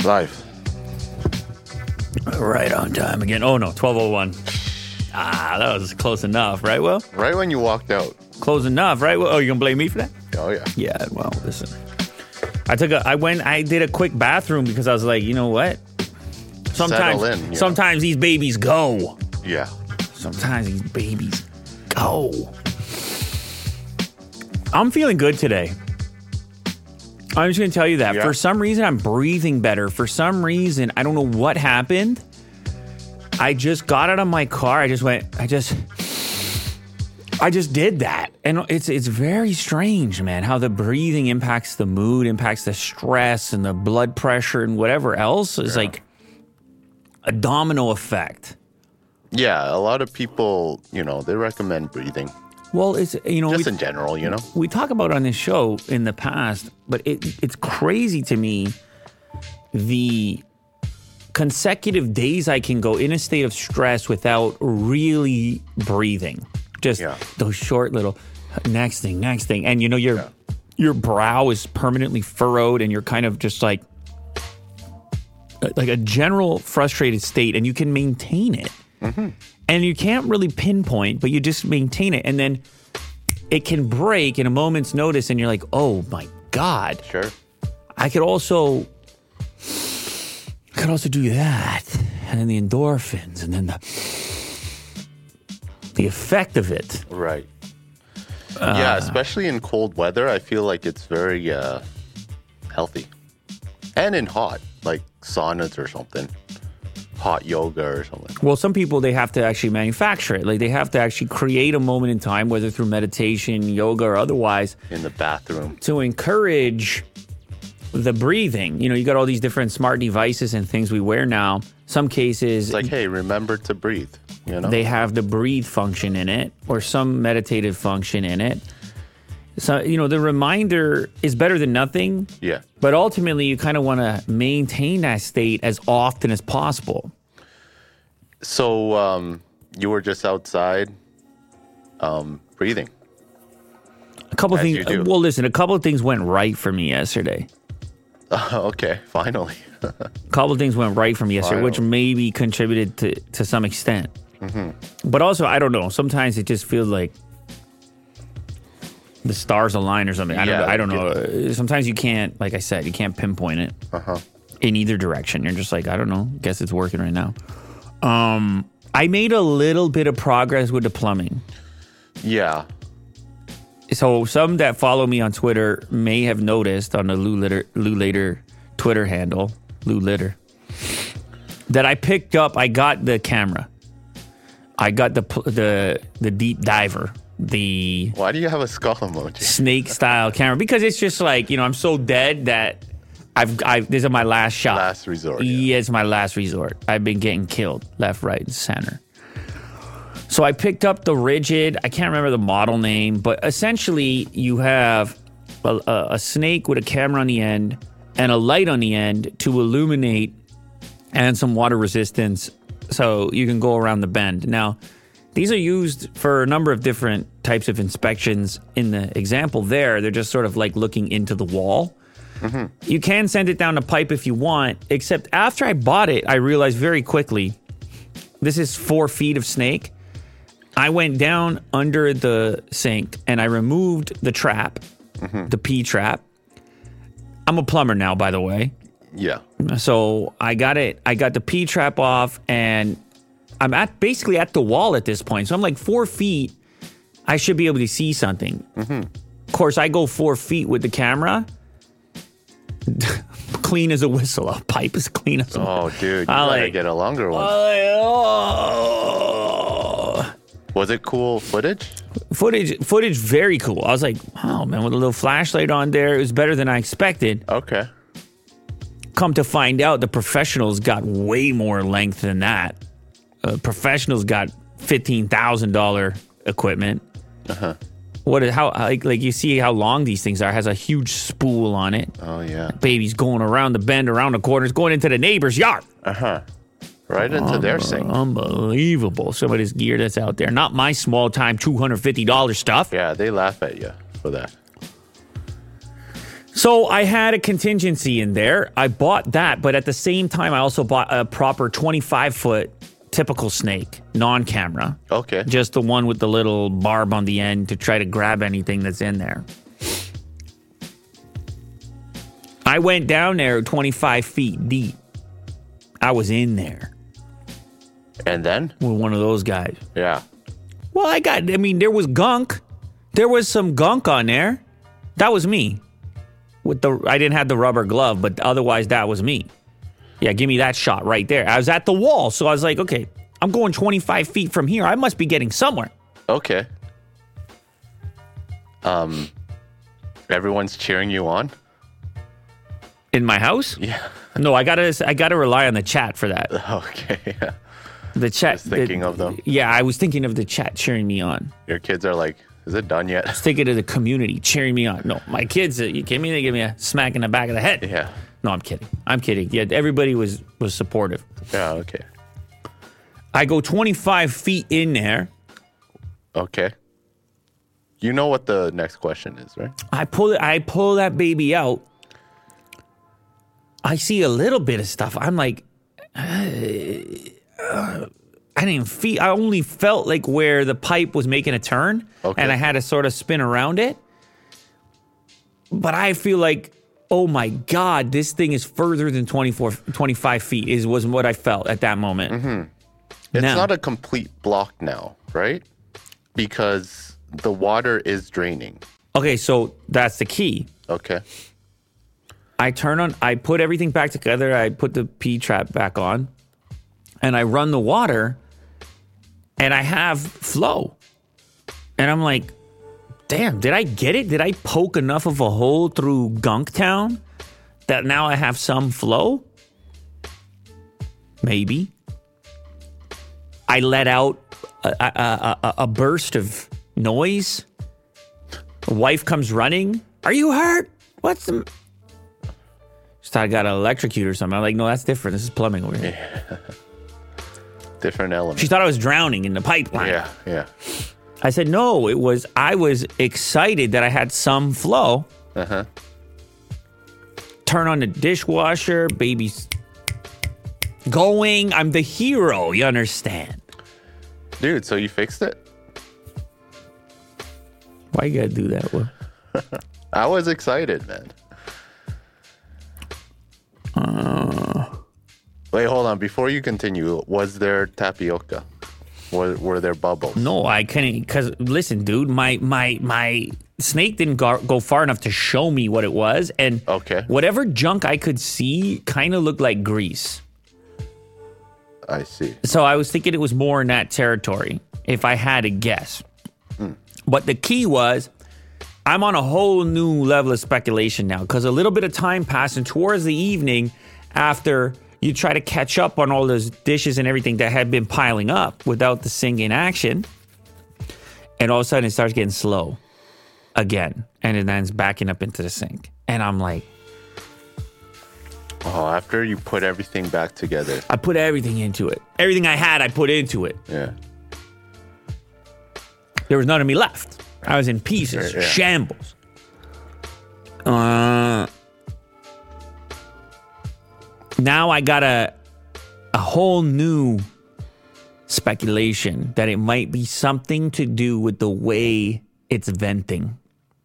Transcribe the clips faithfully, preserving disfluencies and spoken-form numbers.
Live. Right on time again. Oh, no, twelve oh one. Ah, that was close enough, right, Will? Right when you walked out. Close enough, right, Will? Oh, you going to blame me for that? Oh, yeah. Yeah, well, listen. I took a, I went, I did a quick bathroom because I was like, you know what? Sometimes, Settle in, you sometimes know. these babies go. Yeah. Sometimes these babies go. I'm feeling good today. I'm just going to tell you that. Yeah. For some reason, I'm breathing better. For some reason, I don't know what happened. I just got out of my car. I just went, I just, I just did that. And it's it's very strange, man, how the breathing impacts the mood, impacts the stress and the blood pressure and whatever else. It's Yeah. like a domino effect. Yeah, a lot of people, you know, they recommend breathing. Well, it's, you know, Just we, in general, you know? we talk about on this show in the past, but it, it's crazy to me the consecutive days I can go in a state of stress without really breathing. Just Yeah. those short little next thing, next thing. And, you know, your Yeah. your brow is permanently furrowed and you're kind of just like, like a general frustrated state, and you can maintain it. Mm-hmm. And you can't really pinpoint, but you just maintain it. And then it can break in a moment's notice, and you're like, oh my God. Sure. I could also I could also do that. And then the endorphins, and then the the effect of it. Right. yeah, especially in cold weather, I feel like it's very uh, healthy. And in hot, like saunas or something. Hot yoga or something. Well, some people, they have to actually manufacture it. Like, they have to actually create a moment in time, whether through meditation, yoga, or otherwise, In the bathroom. to encourage the breathing. You know, you got all these different smart devices and things we wear now. Some cases, It's like, hey, remember to breathe, you know? they have the breathe function in it, or some meditative function in it. So, you know, the reminder is better than nothing. Yeah. But ultimately, you kind of want to maintain that state as often as possible. So um, you were just outside um, breathing. A couple As things. you do. Well, listen, a couple of things went right for me yesterday. okay, finally. A couple of things went right for me yesterday, which Finally. maybe contributed to, to some extent. Mm-hmm. But also, I don't know. Sometimes it just feels like the stars align or something. I don't. Yeah, I don't know. Sometimes you can't, like I said, you can't pinpoint it Uh-huh. in either direction. You're just like, I don't know. Guess it's working right now. Um, I made a little bit of progress with the plumbing. Yeah. So some that follow me on Twitter may have noticed on the Lou Litter, Lou Later Twitter handle, Lou Litter, that I picked up. I got the camera. I got the pl- the the deep diver. The Why do you have a skull emoji? snake style camera, because it's just like, you know, I'm so dead that I've, I've this is my last shot. Last resort. Yeah. Yeah, it's my last resort. I've been getting killed left, right, and center. So I picked up the Rigid. I can't remember the model name, but essentially you have a, a, a snake with a camera on the end and a light on the end to illuminate, and some water resistance so you can go around the bend. Now, these are used for a number of different types of inspections. In the example there, they're just sort of like looking into the wall. Mm-hmm. You can send it down a pipe if you want, except after I bought it, I realized very quickly, this is four feet of snake. I went down under the sink and I removed the trap, mm-hmm. the P trap. I'm a plumber now, by the way. Yeah. So I got it. I got the P trap off, and I'm at basically at the wall at this point. So I'm like four feet. I should be able to see something. Mm-hmm. Of course, I go four feet with the camera. Clean as a whistle. A pipe is clean as a whistle. Oh, dude. You I gotta like- get a longer one. Oh. Was it cool footage? Footage, footage, very cool. I was like, wow, man, with a little flashlight on there, it was better than I expected. Okay. Come to find out, the professionals got way more length than that. Uh, professionals got fifteen thousand dollars equipment. Uh-huh. What is how like like you see how long these things are? It has a huge spool on it. Oh, yeah. Baby's going around the bend, around the corners, going into the neighbor's yard. Uh-huh. Right into their sink. Unbelievable. Some of this gear that's out there. Not my small time two hundred fifty dollars stuff. Yeah, they laugh at you for that. So I had a contingency in there. I bought that, but at the same time, I also bought a proper twenty-five foot typical snake, non-camera. Okay. Just the one with the little barb on the end to try to grab anything that's in there. I went down there twenty-five feet deep. I was in there. And then? With one of those guys. Yeah. Well, I got, I mean, there was gunk. There was some gunk on there. That was me. With the, I didn't have the rubber glove, but otherwise that was me. Yeah, give me that shot right there. I was at the wall, so I was like, okay, I'm going twenty-five feet from here. I must be getting somewhere. Okay. Um, everyone's cheering you on? In my house? Yeah. No, I gotta, I gotta rely on the chat for that. Okay, yeah. The chat. Just thinking the, of them. Yeah, I was thinking of the chat cheering me on. Your kids are like, is it done yet? I was thinking of the community cheering me on. No, my kids, uh, you kidding me? They give me a smack in the back of the head. Yeah. No, I'm kidding. I'm kidding. Yeah, everybody was was supportive. Yeah, okay. I go twenty-five feet in there. Okay. You know what the next question is, right? I pull it. I pull that baby out. I see a little bit of stuff. I'm like, uh, uh, I didn't feel. I only felt like where the pipe was making a turn, okay. and I had to sort of spin around it. But I feel like, oh my God, this thing is further than twenty-four, twenty-five feet. Is was what I felt at that moment. Mm-hmm. It's now, not a complete block now, right? Because the water is draining. Okay, so that's the key. Okay. I turn on, I put everything back together. I put the P-trap back on and I run the water and I have flow. And I'm like, damn, did I get it? Did I poke enough of a hole through Gunktown that now I have some flow? Maybe. I let out a, a, a, a burst of noise. The wife comes running. Are you hurt? What's the... She thought I got electrocuted or something. I'm like, no, that's different. This is plumbing over here. Yeah. Different element. She thought I was drowning in the pipeline. Yeah, yeah. I said, no, it was, I was excited that I had some flow. Uh-huh. Turn on the dishwasher, baby's going. I'm the hero, you understand? Dude, so you fixed it? Why you gotta do that? Well, I was excited, man. Uh, Wait, hold on. Before you continue, was there tapioca? Were, were there bubbles? no, I couldn't. Because listen, dude, my my my snake didn't go, go far enough to show me what it was, and Okay. whatever junk I could see kind of looked like grease. I see. So I was thinking it was more in that territory, if I had to guess. Mm. But the key was, I'm on a whole new level of speculation now, because a little bit of time passed, and towards the evening, after you try to catch up on all those dishes and everything that had been piling up without the sink in action, and all of a sudden it starts getting slow again, and it ends backing up into the sink. And I'm like, Oh, after you put everything back together. I put everything into it. Everything I had, I put into it. Yeah. There was none of me left. I was in pieces, Yeah. shambles. Uh, now I got a a whole new speculation that it might be something to do with the way it's venting.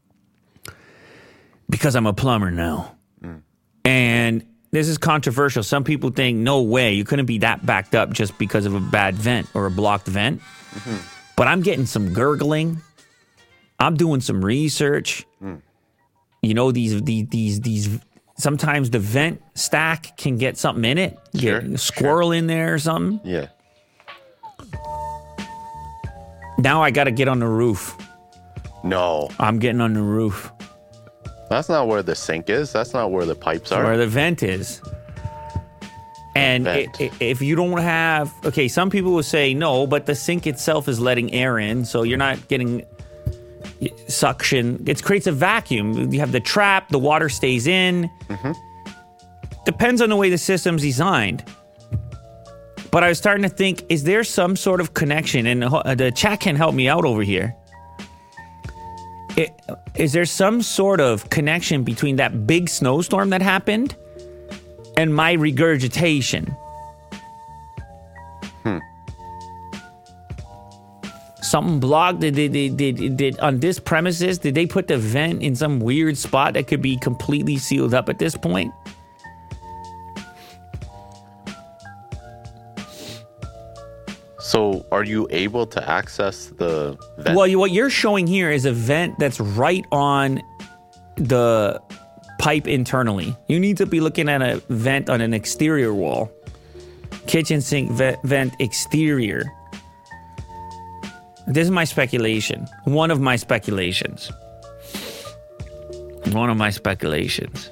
Because I'm a plumber now. Mm. And this is controversial. Some people think, no way, you couldn't be that backed up just because of a bad vent or a blocked vent. Mm-hmm. But I'm getting some gurgling. I'm doing some research. Mm. You know, these, these, these, these, sometimes the vent stack can get something in it. Sure, Get a squirrel sure. in there or something. Yeah. Now I got to get on the roof. No. I'm getting on the roof. That's not where the sink is. That's not where the pipes are. Where the vent is. And i- i- if you don't have, okay, some people will say no, but the sink itself is letting air in, so you're not getting suction. It creates a vacuum. You have the trap, the water stays in. Mm-hmm. Depends on the way the system's designed. But I was starting to think, is there some sort of connection? And uh, the chat can help me out over here. it, is there some sort of connection between that big snowstorm that happened and my regurgitation? Hmm. Something blocked? Did, did, did, did, did on this premises, did they put the vent in some weird spot that could be completely sealed up at this point? So, are you able to access the vent? Well, you, what you're showing here is a vent that's right on the pipe internally. You need to be looking at a vent on an exterior wall. Kitchen sink vent, vent exterior. This is my speculation. One of my speculations. One of my speculations.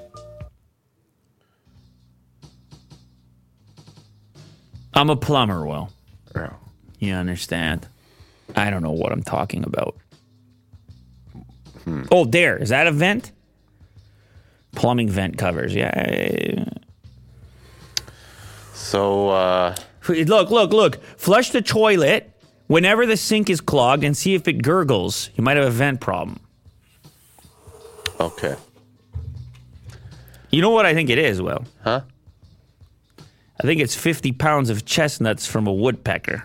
I'm a plumber, Will. Yeah. You understand? I don't know what I'm talking about. Hmm. Oh, there. Is that a vent? Plumbing vent covers. Yeah. So, uh... Look, look, look. Flush the toilet whenever the sink is clogged and see if it gurgles. You might have a vent problem. Okay. You know what I think it is, Will? Huh? I think it's fifty pounds of chestnuts from a woodpecker.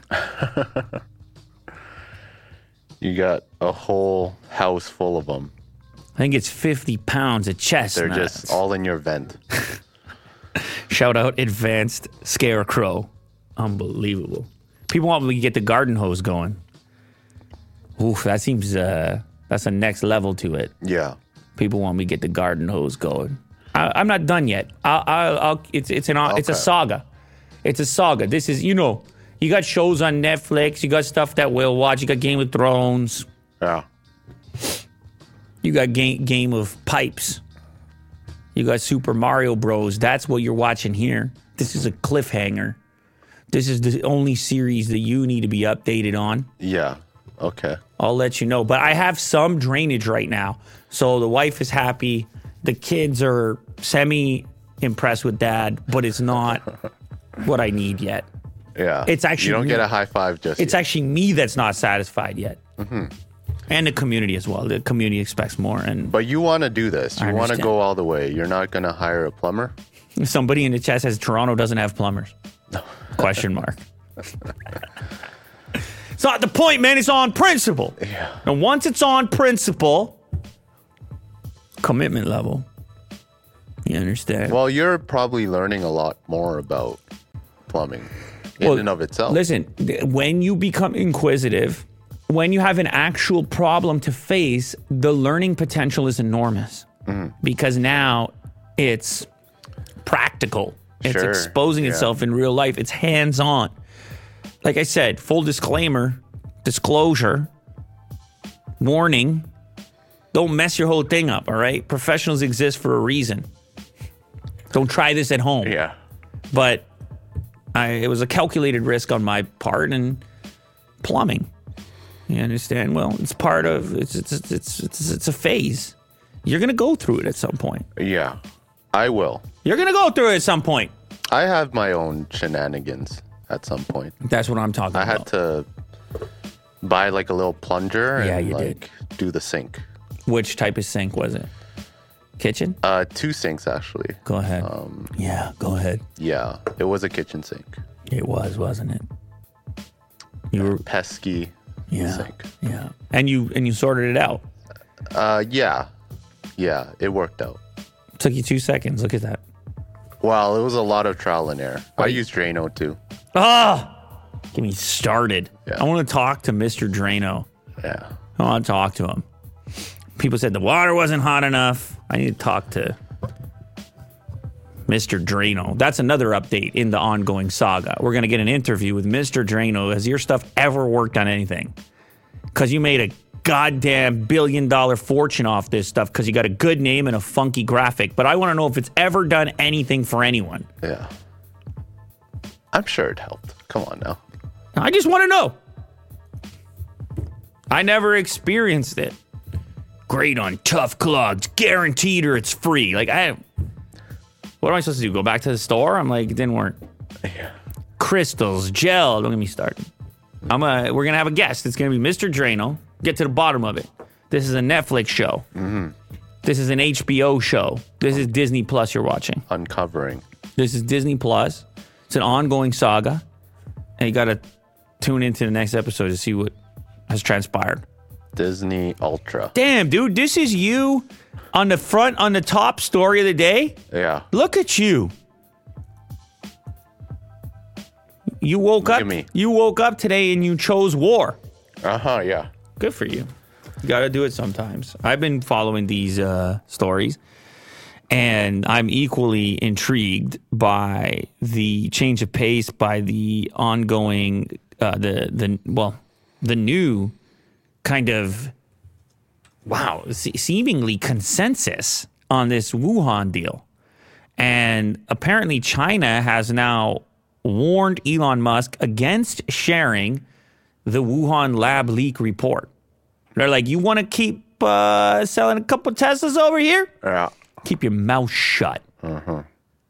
You got a whole house full of them. I think it's fifty pounds of chestnuts. They're just all in your vent. Shout out Advanced Scarecrow. Unbelievable. People want me to get the garden hose going. Oof, that seems, uh, that's a next level to it. Yeah. People want me to get the garden hose going. I, I'm not done yet. I'll, I'll, I'll, it's it's an Okay. it's a saga. It's a saga. This is, you know, you got shows on Netflix. You got stuff that we'll watch. You got Game of Thrones. Yeah. You got Game Game of Pipes. You got Super Mario Bros. That's what you're watching here. This is a cliffhanger. This is the only series that you need to be updated on. Yeah. Okay. I'll let you know. But I have some drainage right now. So the wife is happy. The kids are semi-impressed with dad, but it's not what I need yet. Yeah. It's actually You don't me. get a high five just It's yet. actually me that's not satisfied yet. Mm-hmm. And the community as well. The community expects more. And But you want to do this. I You want to understand. go all the way. You're not going to hire a plumber? somebody in the chat says Toronto doesn't have plumbers. Question mark. It's not the point, man. It's on principle. Yeah. And once it's on principle, commitment level. You understand? Well, you're probably learning a lot more about plumbing in Well, and of itself. Listen, th- when you become inquisitive, when you have an actual problem to face, the learning potential is enormous. Mm-hmm. Because now it's practical. It's Sure, exposing yeah. itself in real life. It's hands-on. Like I said, full disclaimer, disclosure, warning, don't mess your whole thing up, all right? Professionals exist for a reason. Don't try this at home. Yeah. But I, it was a calculated risk on my part, and plumbing. You understand? Well, it's part of it's it's it's it's it's, it's a phase. You're gonna go through it at some point. Yeah. I will. You're gonna go through it at some point. I have my own shenanigans at some point. That's what I'm talking I about. had to buy like a little plunger Yeah, and you like did. do the sink. Which type of sink was it? Kitchen? Uh, two sinks actually. Go ahead. Um, yeah, go ahead. yeah, it was a kitchen sink. It was, wasn't it? You were Pesky yeah, sink. yeah. And you and you sorted it out. Uh, yeah, yeah, it worked out. Took you two seconds. Look at that. Well, it was a lot of trial and error. I Right. used Drano too. Ah, get me started. Yeah. I want to talk to Mister Drano. Yeah. I want to talk to him. People said the water wasn't hot enough. I need to talk to Mister Drano. That's another update in the ongoing saga. We're going to get an interview with Mister Drano. Has your stuff ever worked on anything? Because you made a goddamn billion dollar fortune off this stuff because you got a good name and a funky graphic. But I want to know if it's ever done anything for anyone. Yeah. I'm sure it helped. Come on now. I just want to know. I never experienced it. Great on tough clogs, guaranteed or it's free. Like, I, what am I supposed to do? Go back to the store? I'm like, it didn't work. Yeah. Crystals, gel. Don't get me started. I'm a, we're going to have a guest. It's going to be Mister Drano. Get to the bottom of it. This is a Netflix show. Mm-hmm. This is an H B O show. This is Disney Plus you're watching. Uncovering. This is Disney Plus. It's an ongoing saga. And you got to tune into the next episode to see what has transpired. Disney Ultra. Damn, dude, this is you on the front, on the top story of the day. Yeah. Look at you. You woke Look up. at me. You woke up today and you chose war. Uh huh. Yeah. Good for you. You got to do it sometimes. I've been following these uh, stories, and I'm equally intrigued by the change of pace, by the ongoing, uh, the the well, the new kind of wow, se- seemingly consensus on this Wuhan deal, and apparently China has now warned Elon Musk against sharing the Wuhan lab leak report. They're like, you want to keep uh, selling a couple Teslas over here? Yeah. Keep your mouth shut. Uh-huh.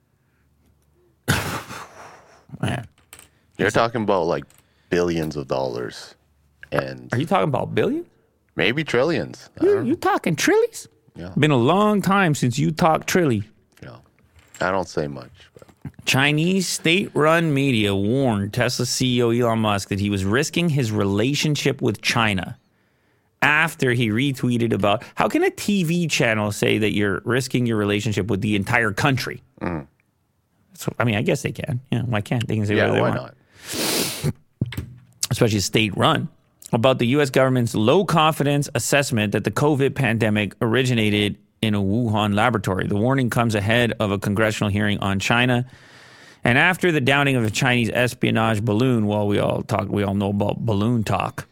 Man. You're talking about like billions of dollars. And Are you talking about billion? maybe trillions. I You, don't you talking trillies? Yeah. Been a long time since you talked trilly. Yeah. I don't say much. But. Chinese state-run media warned Tesla C E O Elon Musk that he was risking his relationship with China after he retweeted about how can a T V channel say that you're risking your relationship with the entire country? Mm. So, I mean, I guess they can. Yeah, why can't they? Can say Yeah, whatever they why want. not? Especially state-run. About the U S government's low-confidence assessment that the COVID pandemic originated in a Wuhan laboratory. The warning comes ahead of a congressional hearing on China. And after the downing of a Chinese espionage balloon, well, we all talk, we all know about balloon talk.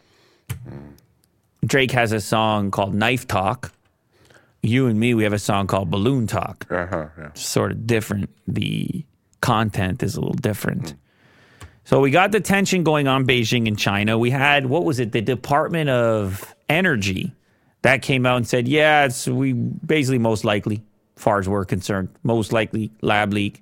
Drake has a song called Knife Talk. You and me, we have a song called Balloon Talk. Uh-huh, yeah. Sort of different. The content is a little different. So we got the tension going on Beijing and China. We had, what was it, the Department of Energy that came out and said, yeah, it's we basically most likely, as far as we're concerned, most likely lab leak.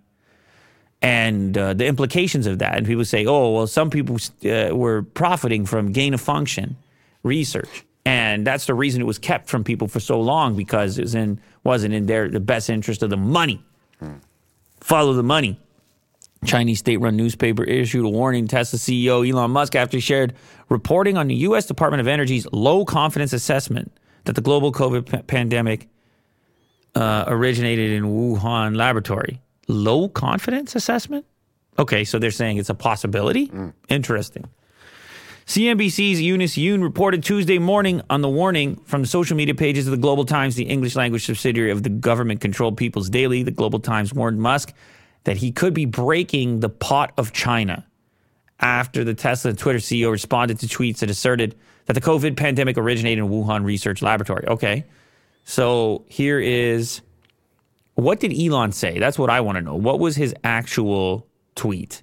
And uh, the implications of that. And people say, oh, well, some people uh, were profiting from gain of function research. And that's the reason it was kept from people for so long, because it was in, wasn't in their the best interest of the money. Hmm. Follow the money. Chinese state-run newspaper issued a warning to Tesla C E O Elon Musk after he shared reporting on the U S Department of Energy's low-confidence assessment that the global COVID p- pandemic uh, originated in Wuhan laboratory. Low-confidence assessment? Okay, so they're saying it's a possibility? Mm. Interesting. C N B C's Eunice Yoon reported Tuesday morning on the warning from the social media pages of the Global Times, the English-language subsidiary of the government-controlled People's Daily. The Global Times warned Musk that he could be breaking the pot of China after the Tesla and Twitter C E O responded to tweets that asserted that the COVID pandemic originated in Wuhan Research Laboratory. Okay, so here is, what did Elon say? That's what I want to know. What was his actual tweet?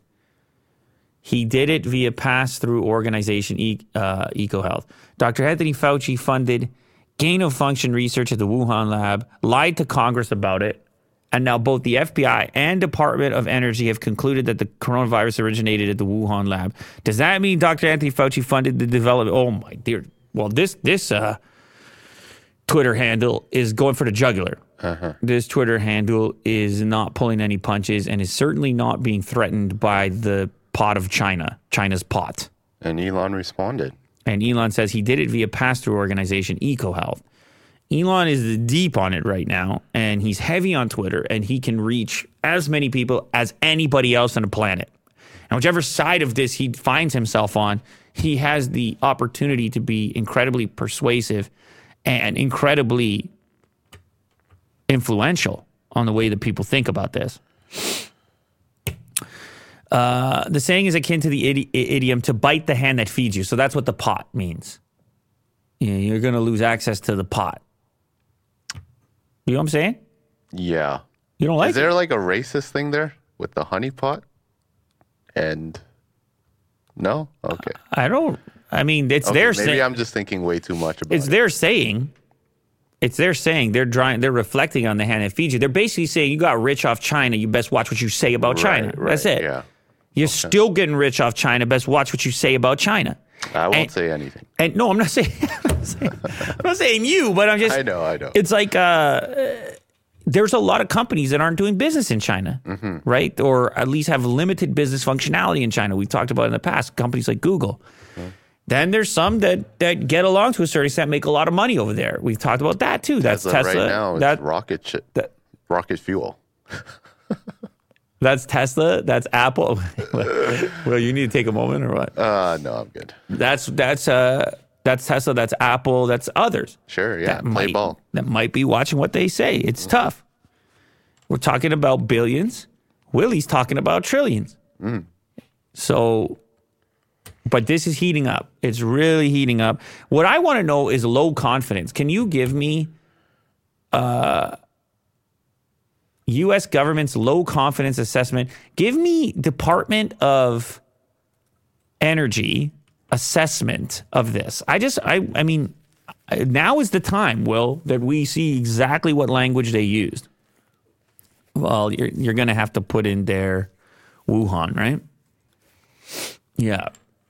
He did it via pass-through organization e- uh, EcoHealth. Doctor Anthony Fauci funded gain-of-function research at the Wuhan lab, lied to Congress about it, and now both the F B I and Department of Energy have concluded that the coronavirus originated at the Wuhan lab. Does that mean Doctor Anthony Fauci funded the development? Oh, my dear. Well, this this uh, Twitter handle is going for the jugular. Uh-huh. This Twitter handle is not pulling any punches and is certainly not being threatened by the pot of China, China's pot. And Elon responded. And Elon says he did it via pass-through organization EcoHealth. Elon is deep on it right now, and he's heavy on Twitter, and he can reach as many people as anybody else on the planet. And whichever side of this he finds himself on, he has the opportunity to be incredibly persuasive and incredibly influential on the way that people think about this. Uh, the saying is akin to the idi- idiom to bite the hand that feeds you. So that's what the pot means. You know, you're going to lose access to the pot. You know what I'm saying? Yeah. You don't like Is it? there like a racist thing there with the honey pot? And no? Okay. I don't. I mean, it's okay, their maybe saying. I'm just thinking way too much about It's it. their saying. It's their saying. They're drawing, They're reflecting on the hand that feeds you. They're basically saying you got rich off China. You best watch what you say about Right, China. right, That's it. Yeah. You're Okay. still getting rich off China. Best watch what you say about China. I won't and, say anything. And no, I'm not saying, I'm not saying, I'm not saying you, but I'm just. I know, I know. It's like uh, there's a lot of companies that aren't doing business in China, mm-hmm. right? Or at least have limited business functionality in China. We've talked about it in the past, companies like Google. Mm-hmm. Then there's some that, that get along to a certain extent, make a lot of money over there. We've talked about that too. That's Tesla. Tesla right now, that, it's rocket shit, that, rocket fuel. That's Tesla. That's Apple. Well, you need to take a moment or what? Uh, no, I'm good. That's that's uh that's Tesla. That's Apple. That's others. Sure, yeah. That Play might, ball. That might be watching what they say. It's mm-hmm. tough. We're talking about billions. Willie's talking about trillions. Mm. So, but this is heating up. It's really heating up. What I want to know is low confidence. Can you give me uh U S government's low confidence assessment? Give me Department of Energy assessment of this. I just, I, I mean, now is the time, Will, that we see exactly what language they used. Well, you're you're going to have to put in there Wuhan, right? Yeah.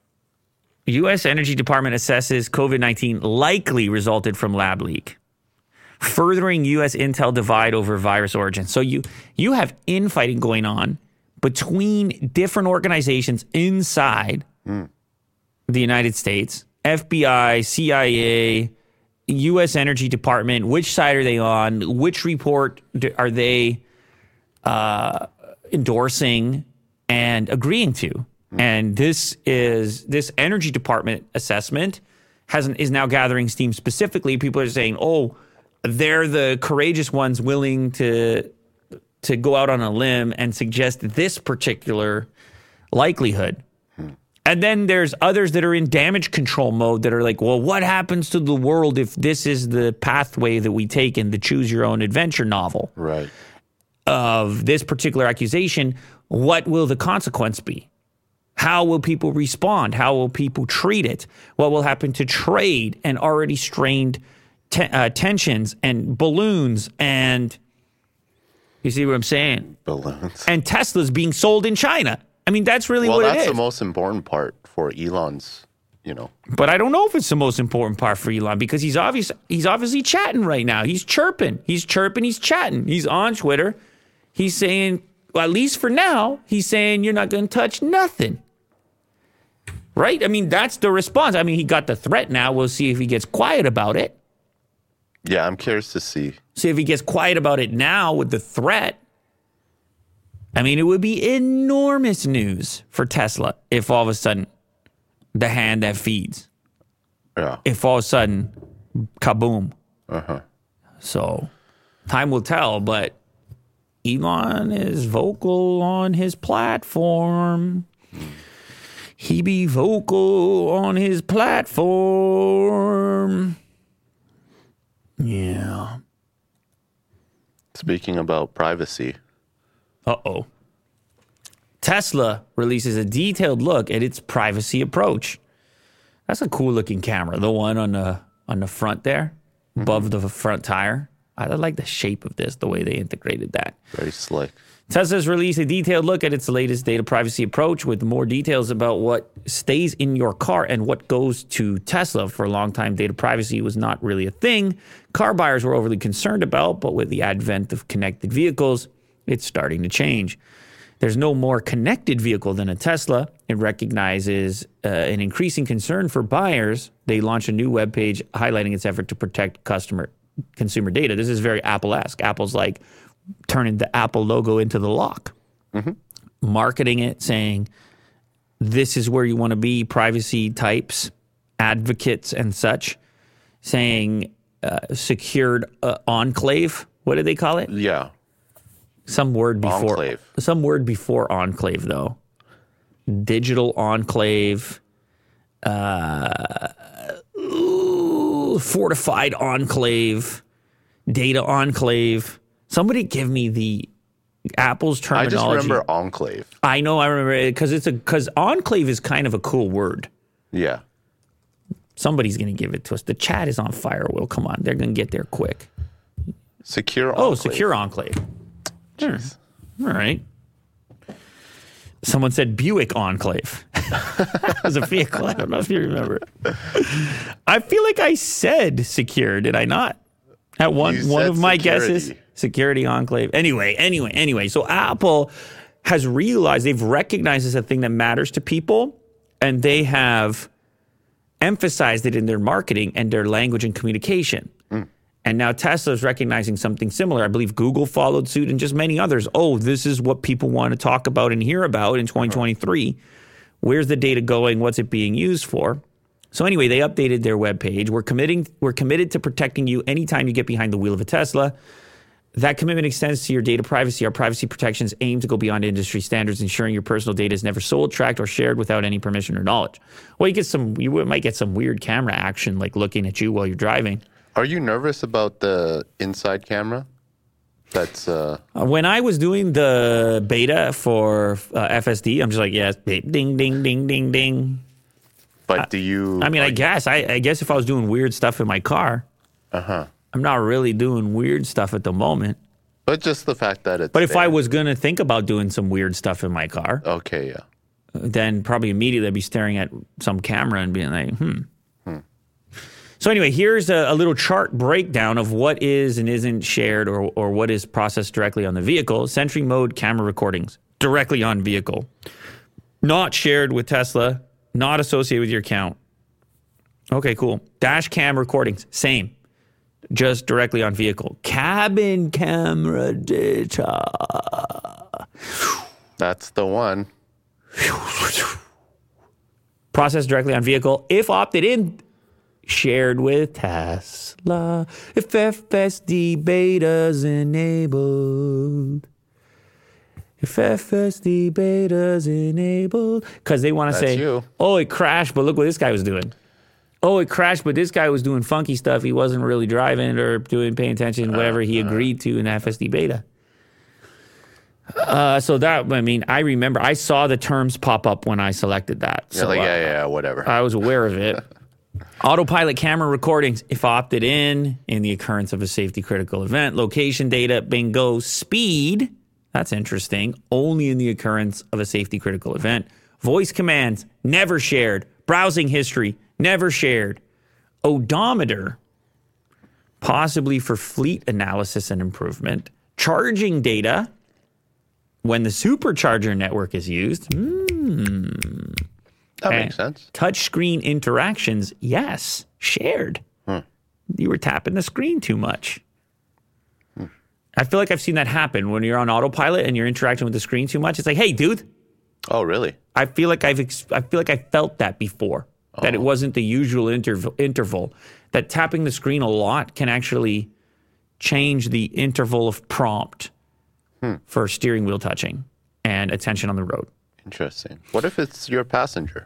U S Energy Department assesses COVID nineteen likely resulted from lab leak, furthering U S intel divide over virus origin. So you you have infighting going on between different organizations inside mm. the United States, F B I, C I A, U S Energy Department. Which side are they on? Which report are they uh, endorsing and agreeing to? Mm. And this is this Energy Department assessment has is now gathering steam. Specifically, people are saying, "Oh, they're the courageous ones willing to to go out on a limb and suggest this particular likelihood." Hmm. And then there's others that are in damage control mode that are like, well, what happens to the world if this is the pathway that we take in the choose your own adventure novel? Right. Of this particular accusation, what will the consequence be? How will people respond? How will people treat it? What will happen to trade and already strained Ten, uh, tensions and balloons and you see what I'm saying? Balloons. And Tesla's being sold in China. I mean, that's really well, what it is. Well, that's the most important part for Elon's, you know. But I don't know if it's the most important part for Elon because he's obvious he's obviously chatting right now. He's chirping. He's chirping. He's chatting. He's on Twitter. He's saying, well, at least for now, he's saying you're not going to touch nothing. Right? I mean, that's the response. I mean, he got the threat now. We'll see if he gets quiet about it. Yeah, I'm curious to see. See if he gets quiet about it now with the threat. I mean, it would be enormous news for Tesla if all of a sudden the hand that feeds. Yeah. If all of a sudden, kaboom. Uh-huh. So, time will tell, but Elon is vocal on his platform. Mm. He be vocal on his platform. Yeah. Speaking about privacy. Uh-oh. Tesla releases a detailed look at its privacy approach. That's a cool looking camera. The one on the on the front there, mm-hmm. above the front tire. I like the shape of this, the way they integrated that. Very slick. Tesla's released a detailed look at its latest data privacy approach with more details about what stays in your car and what goes to Tesla. For a long time, data privacy was not really a thing car buyers were overly concerned about, but with the advent of connected vehicles, it's starting to change. There's no more connected vehicle than a Tesla. It recognizes uh, an increasing concern for buyers. They launched a new webpage highlighting its effort to protect customer consumer data. This is very Apple-esque. Apple's like turning the Apple logo into the lock, mm-hmm. marketing it, saying this is where you want to be, privacy types, advocates and such, saying uh, secured uh, enclave. What did they call it? Yeah. Some word before enclave. Some word before enclave, though. Digital enclave, uh, ooh, fortified enclave, data enclave. Somebody give me the Apple's terminology. I just remember enclave. I know, I remember it because it's a because enclave is kind of a cool word. Yeah. Somebody's going to give it to us. The chat is on fire. Will, come on, they're going to get there quick. Secure. Oh, enclave. secure enclave. Jeez. All right. Someone said Buick Enclave. as a vehicle. I don't know if you remember. I feel like I said secure, did I not? At one You one said of my security. guesses, security enclave. Anyway, anyway, anyway. So Apple has realized, they've recognized as a thing that matters to people, and they have emphasized it in their marketing and their language and communication. Mm. And now Tesla is recognizing something similar. I believe Google followed suit and just many others. Oh, this is what people want to talk about and hear about in twenty twenty-three. Where's the data going? What's it being used for? So anyway, they updated their webpage. We're committing, we're committed to protecting you anytime you get behind the wheel of a Tesla. That commitment extends to your data privacy. Our privacy protections aim to go beyond industry standards, ensuring your personal data is never sold, tracked, or shared without any permission or knowledge. Well, you get some, you might get some weird camera action, like looking at you while you're driving. Are you nervous about the inside camera? That's uh... Uh, when I was doing the beta for uh, F S D, I'm just like, yes, ding, ding, ding, ding, ding. But do you? I mean, I you, guess I, I guess if I was doing weird stuff in my car, uh huh. I'm not really doing weird stuff at the moment. But just the fact that it's. But if there. I was going to think about doing some weird stuff in my car, okay, yeah, then probably immediately I'd be staring at some camera and being like, hmm. hmm. So anyway, here's a, a little chart breakdown of what is and isn't shared or, or what is processed directly on the vehicle. Sentry mode camera recordings directly on vehicle. Not shared with Tesla, not associated with your account. Okay, cool. Dash cam recordings, same. Just directly on vehicle. Cabin camera data. That's the one. Processed directly on vehicle. If opted in, shared with Tesla. If F S D beta's enabled. If F S D beta's enabled. Because they want to say, you. oh, it crashed, but look what this guy was doing. Oh, it crashed, but this guy was doing funky stuff. He wasn't really driving or doing paying attention, whatever he agreed to in the F S D beta. Uh, so that, I mean, I remember, I saw the terms pop up when I selected that. You're so like, uh, yeah, yeah, whatever. I was aware of it. Autopilot camera recordings, if opted in, in the occurrence of a safety critical event. Location data, bingo. Speed, that's interesting, only in the occurrence of a safety critical event. Voice commands, never shared. Browsing history, never shared. Odometer, possibly for fleet analysis and improvement. Charging data, when the supercharger network is used. Hmm. That And makes sense. Touchscreen interactions, yes, shared. Hmm. You were tapping the screen too much. Hmm. I feel like I've seen that happen when you're on autopilot and you're interacting with the screen too much. It's like, hey, dude. Oh, really? I feel like I've ex- I feel like I felt that before. Oh. That it wasn't the usual interv- interval. That tapping the screen a lot can actually change the interval of prompt hmm. for steering wheel touching and attention on the road. Interesting. What if it's your passenger?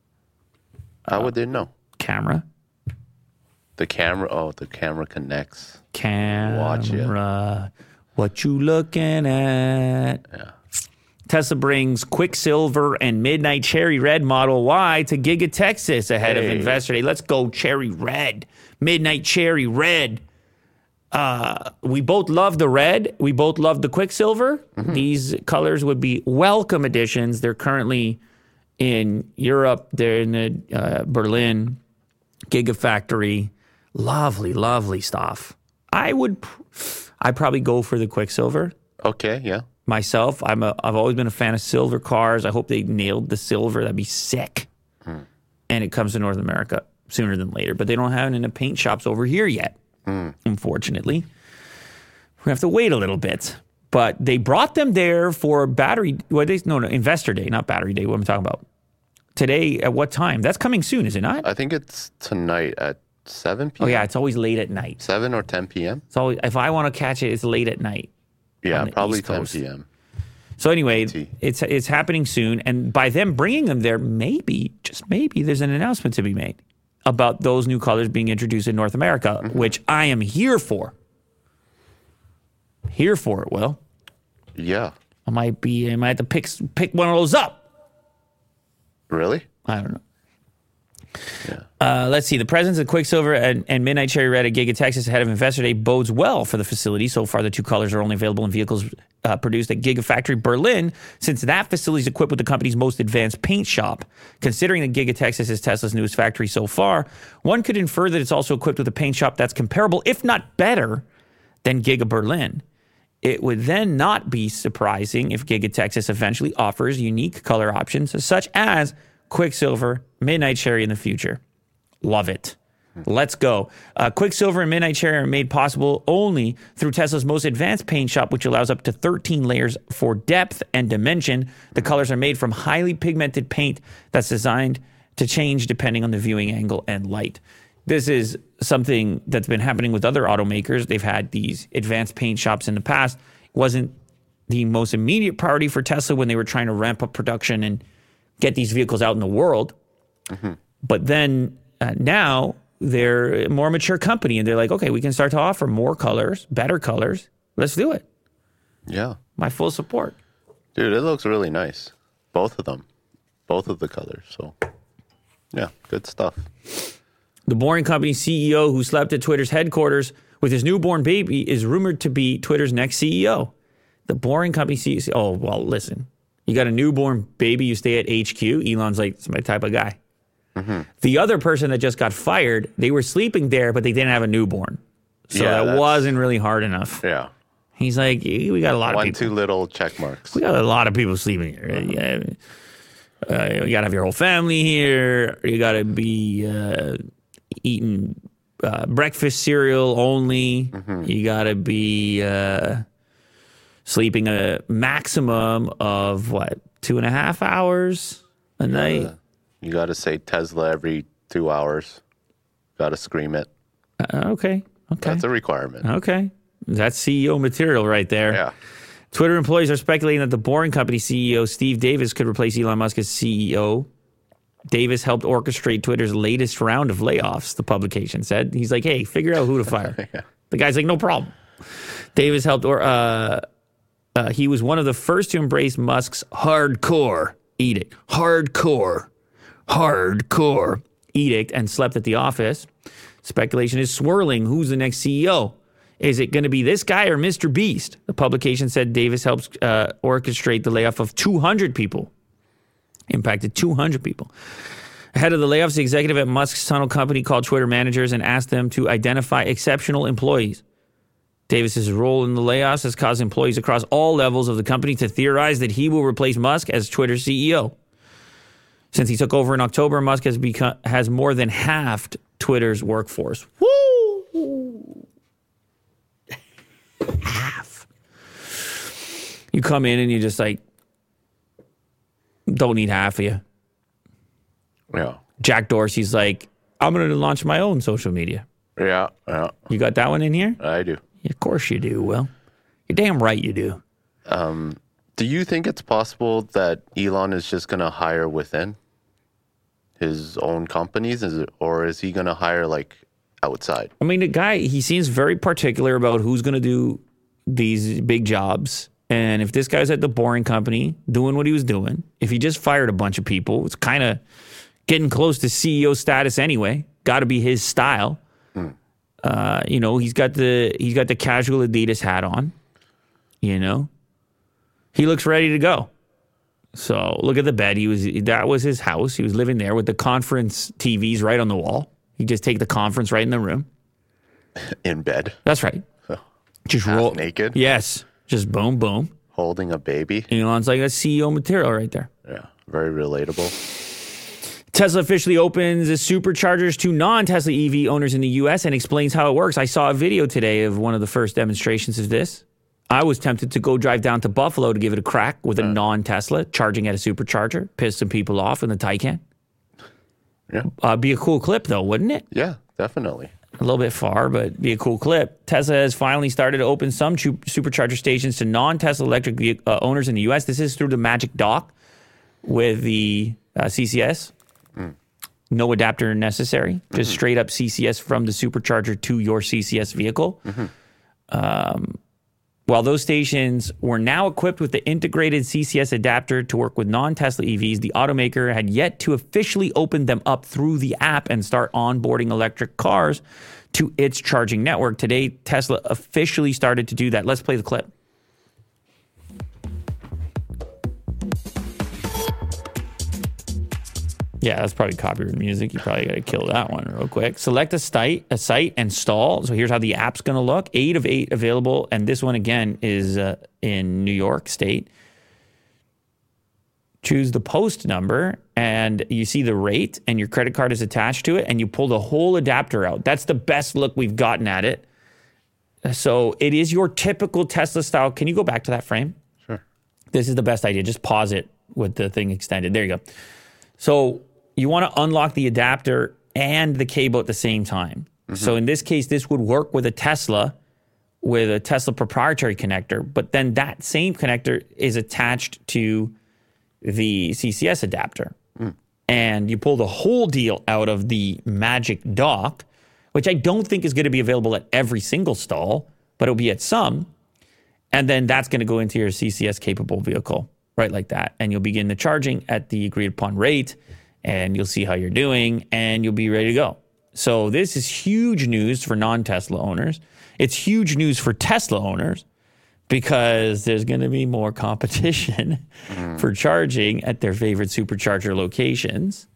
How would they know? Camera. The camera. Oh, the camera connects. Camera. Watch it. What you looking at? Yeah. Tesla brings Quicksilver and Midnight Cherry Red Model Y to Giga Texas ahead hey. of Investor Day. Let's go Cherry Red. Midnight Cherry Red. Uh, we both love the red. We both love the Quicksilver. Mm-hmm. These colors would be welcome additions. They're currently in Europe. They're in the uh, Berlin Gigafactory. Lovely, lovely stuff. I would, I'd probably go for the Quicksilver. Okay, yeah. Myself, I'm a, I've always been a fan of silver cars. I hope they nailed the silver. That'd be sick. Hmm. And it comes to North America sooner than later. But they don't have it in the paint shops over here yet. Mm. Unfortunately, we have to wait a little bit. But they brought them there for battery. What they no no Investor Day, not Battery Day. What am I talking about? Today at what time? That's coming soon, is it not? I think it's tonight at seven p.m. Oh yeah, it's always late at night. Seven or ten p.m. It's always, if I want to catch it, it's late at night. Yeah, probably ten p.m. So anyway, it's it's happening soon, and by them bringing them there, maybe just maybe there's an announcement to be made about those new colors being introduced in North America, mm-hmm. which I am here for. Here for it, Will. Yeah. I might be, I might have to pick, pick one of those up. Really? I don't know. Yeah. Uh, let's see. The presence of Quicksilver and, and Midnight Cherry Red at Giga Texas ahead of Investor Day bodes well for the facility. So far, the two colors are only available in vehicles uh, produced at Gigafactory Berlin, since that facility is equipped with the company's most advanced paint shop. Considering that Giga Texas is Tesla's newest factory so far, one could infer that it's also equipped with a paint shop that's comparable, if not better, than Giga Berlin. It would then not be surprising if Giga Texas eventually offers unique color options such as Quicksilver, Midnight Cherry in the future. Love it. Let's go. Uh, Quicksilver and Midnight Cherry are made possible only through Tesla's most advanced paint shop, which allows up to thirteen layers for depth and dimension. The colors are made from highly pigmented paint that's designed to change depending on the viewing angle and light. This is something that's been happening with other automakers. They've had these advanced paint shops in the past. It wasn't the most immediate priority for Tesla when they were trying to ramp up production and get these vehicles out in the world. Mm-hmm. But then uh, now they're a more mature company and they're like, okay, we can start to offer more colors, better colors. Let's do it. Yeah. My full support. Dude, it looks really nice. Both of them. Both of the colors. So, yeah, good stuff. The Boring Company C E O who slept at Twitter's headquarters with his newborn baby is rumored to be Twitter's next C E O. The Boring Company C E O. Oh, well, listen. You got a newborn baby, you stay at H Q. Elon's like, it's my type of guy. Mm-hmm. The other person that just got fired, they were sleeping there, but they didn't have a newborn. So yeah, that wasn't really hard enough. Yeah. He's like, we got a lot One, of people. One, two little check marks. We got a lot of people sleeping here. Mm-hmm. Yeah. Uh, you got to have your whole family here. You got to be uh, eating uh, breakfast cereal only. Mm-hmm. You got to be uh, sleeping a maximum of, what, two and a half hours a night? Yeah. You got to say Tesla every two hours. Got to scream it. Uh, okay. Okay. That's a requirement. Okay. That's C E O material right there. Yeah. Twitter employees are speculating that the Boring Company C E O Steve Davis could replace Elon Musk as C E O. Davis helped orchestrate Twitter's latest round of layoffs, the publication said. He's like, hey, figure out who to fire. Yeah. The guy's like, no problem. Davis helped, or uh, uh, he was one of the first to embrace Musk's hardcore edict. Hardcore. Hardcore edict and slept at the office. Speculation is swirling. Who's the next C E O? Is it going to be this guy or Mister Beast? The publication said Davis helps uh, orchestrate the layoff of two hundred people. Impacted two hundred people. Ahead of the layoffs, the executive at Musk's tunnel company called Twitter managers and asked them to identify exceptional employees. Davis's role in the layoffs has caused employees across all levels of the company to theorize that he will replace Musk as Twitter's C E O. Since he took over in October, Musk has become has more than halved Twitter's workforce. Woo! Half. You come in and you just like, don't need half of you. Yeah. Jack Dorsey's like, I'm going to launch my own social media. Yeah, yeah. You got that one in here? I do. Yeah, of course you do, Will. You're damn right you do. Um, do you think it's possible that Elon is just going to hire within his own companies, is it, or is he going to hire like outside? I mean, the guy, he seems very particular about who's going to do these big jobs. And if this guy's at the Boring Company doing what he was doing, if he just fired a bunch of people, it's kind of getting close to C E O status anyway. Got to be his style. Mm. Uh, you know, he's got the he's got the casual Adidas hat on. You know, he looks ready to go. So look at the bed. He was that was his house. He was living there with the conference T Vs right on the wall. You just take the conference right in the room. In bed. That's right. Oh, just roll naked. Yes. Just boom, boom. Holding a baby. Elon's like a C E O material right there. Yeah. Very relatable. Tesla officially opens its superchargers to non-Tesla E V owners in the U S and explains how it works. I saw a video today of one of the first demonstrations of this. I was tempted to go drive down to Buffalo to give it a crack with a uh, non-Tesla charging at a supercharger, piss some people off in the Taycan. Yeah. Uh, be a cool clip, though, wouldn't it? Yeah, definitely. A little bit far, but be a cool clip. Tesla has finally started to open some supercharger stations to non-Tesla electric vehicle, uh, owners in the U S. This is through the Magic Dock with the uh, C C S. Mm. No adapter necessary. Mm-hmm. Just straight up C C S from the supercharger to your C C S vehicle. Mm-hmm. Um, while those stations were now equipped with the integrated C C S adapter to work with non-Tesla E Vs, the automaker had yet to officially open them up through the app and start onboarding electric cars to its charging network. Today, Tesla officially started to do that. Let's play the clip. Yeah, that's probably copyrighted music. You probably got to kill that one real quick. Select a site, a site, and stall. So here's how the app's going to look. Eight of eight available, and this one again is uh, in New York State. Choose the post number, and you see the rate, and your credit card is attached to it, and you pull the whole adapter out. That's the best look we've gotten at it. So it is your typical Tesla style. Can you go back to that frame? Sure. This is the best idea. Just pause it with the thing extended. There you go. So you want to unlock the adapter and the cable at the same time. Mm-hmm. So in this case, this would work with a Tesla, with a Tesla proprietary connector, but then that same connector is attached to the C C S adapter. Mm. And you pull the whole deal out of the Magic Dock, which I don't think is going to be available at every single stall, but it'll be at some. And then that's going to go into your C C S capable vehicle, right like that. And you'll begin the charging at the agreed upon rate, and you'll see how you're doing, and you'll be ready to go. So this is huge news for non-Tesla owners. It's huge news for Tesla owners because there's going to be more competition mm. for charging at their favorite supercharger locations.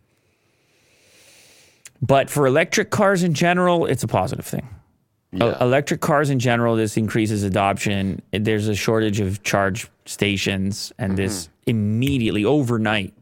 But for electric cars in general, it's a positive thing. Yeah. Uh, electric cars in general, this increases adoption. There's a shortage of charge stations, and mm-hmm. this immediately, overnight,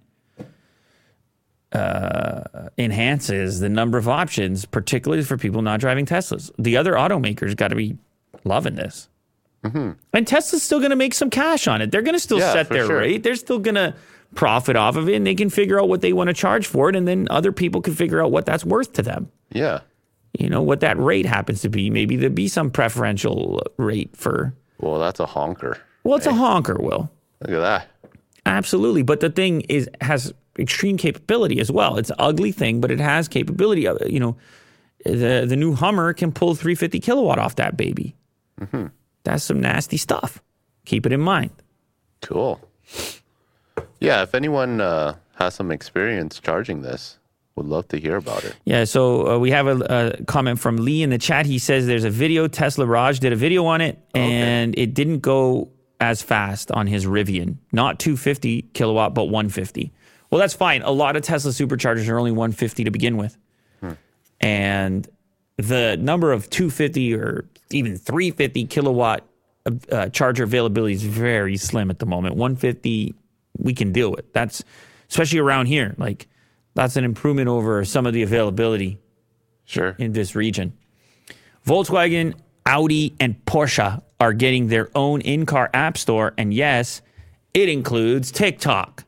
uh, enhances the number of options, particularly for people not driving Teslas. The other automakers got to be loving this. Mm-hmm. And Tesla's still going to make some cash on it. They're going to still yeah, set their sure. rate. They're still going to profit off of it, and they can figure out what they want to charge for it, and then other people can figure out what that's worth to them. Yeah. You know, what that rate happens to be. Maybe there'd be some preferential rate for... Well, that's a honker. Well, it's hey. a honker, Will. Look at that. Absolutely. But the thing is has extreme capability as well. It's an ugly thing, but it has capability. You know, the, the new Hummer can pull three hundred fifty kilowatt off that baby. Mm-hmm. That's some nasty stuff. Keep it in mind. Cool. Yeah, if anyone uh, has some experience charging this, would love to hear about it. Yeah, so uh, we have a, a comment from Lee in the chat. He says there's a video, Tesla Raj did a video on it, and okay. it didn't go as fast on his Rivian. Not two hundred fifty kilowatt, but one hundred fifty. Well, that's fine. A lot of Tesla superchargers are only one hundred fifty to begin with. Hmm. And the number of two hundred fifty or even three hundred fifty kilowatt uh, charger availability is very slim at the moment. one hundred fifty, we can deal with. That's, especially around here, like, that's an improvement over some of the availability sure. in this region. Volkswagen, Audi, and Porsche are getting their own in-car app store. And yes, it includes TikTok.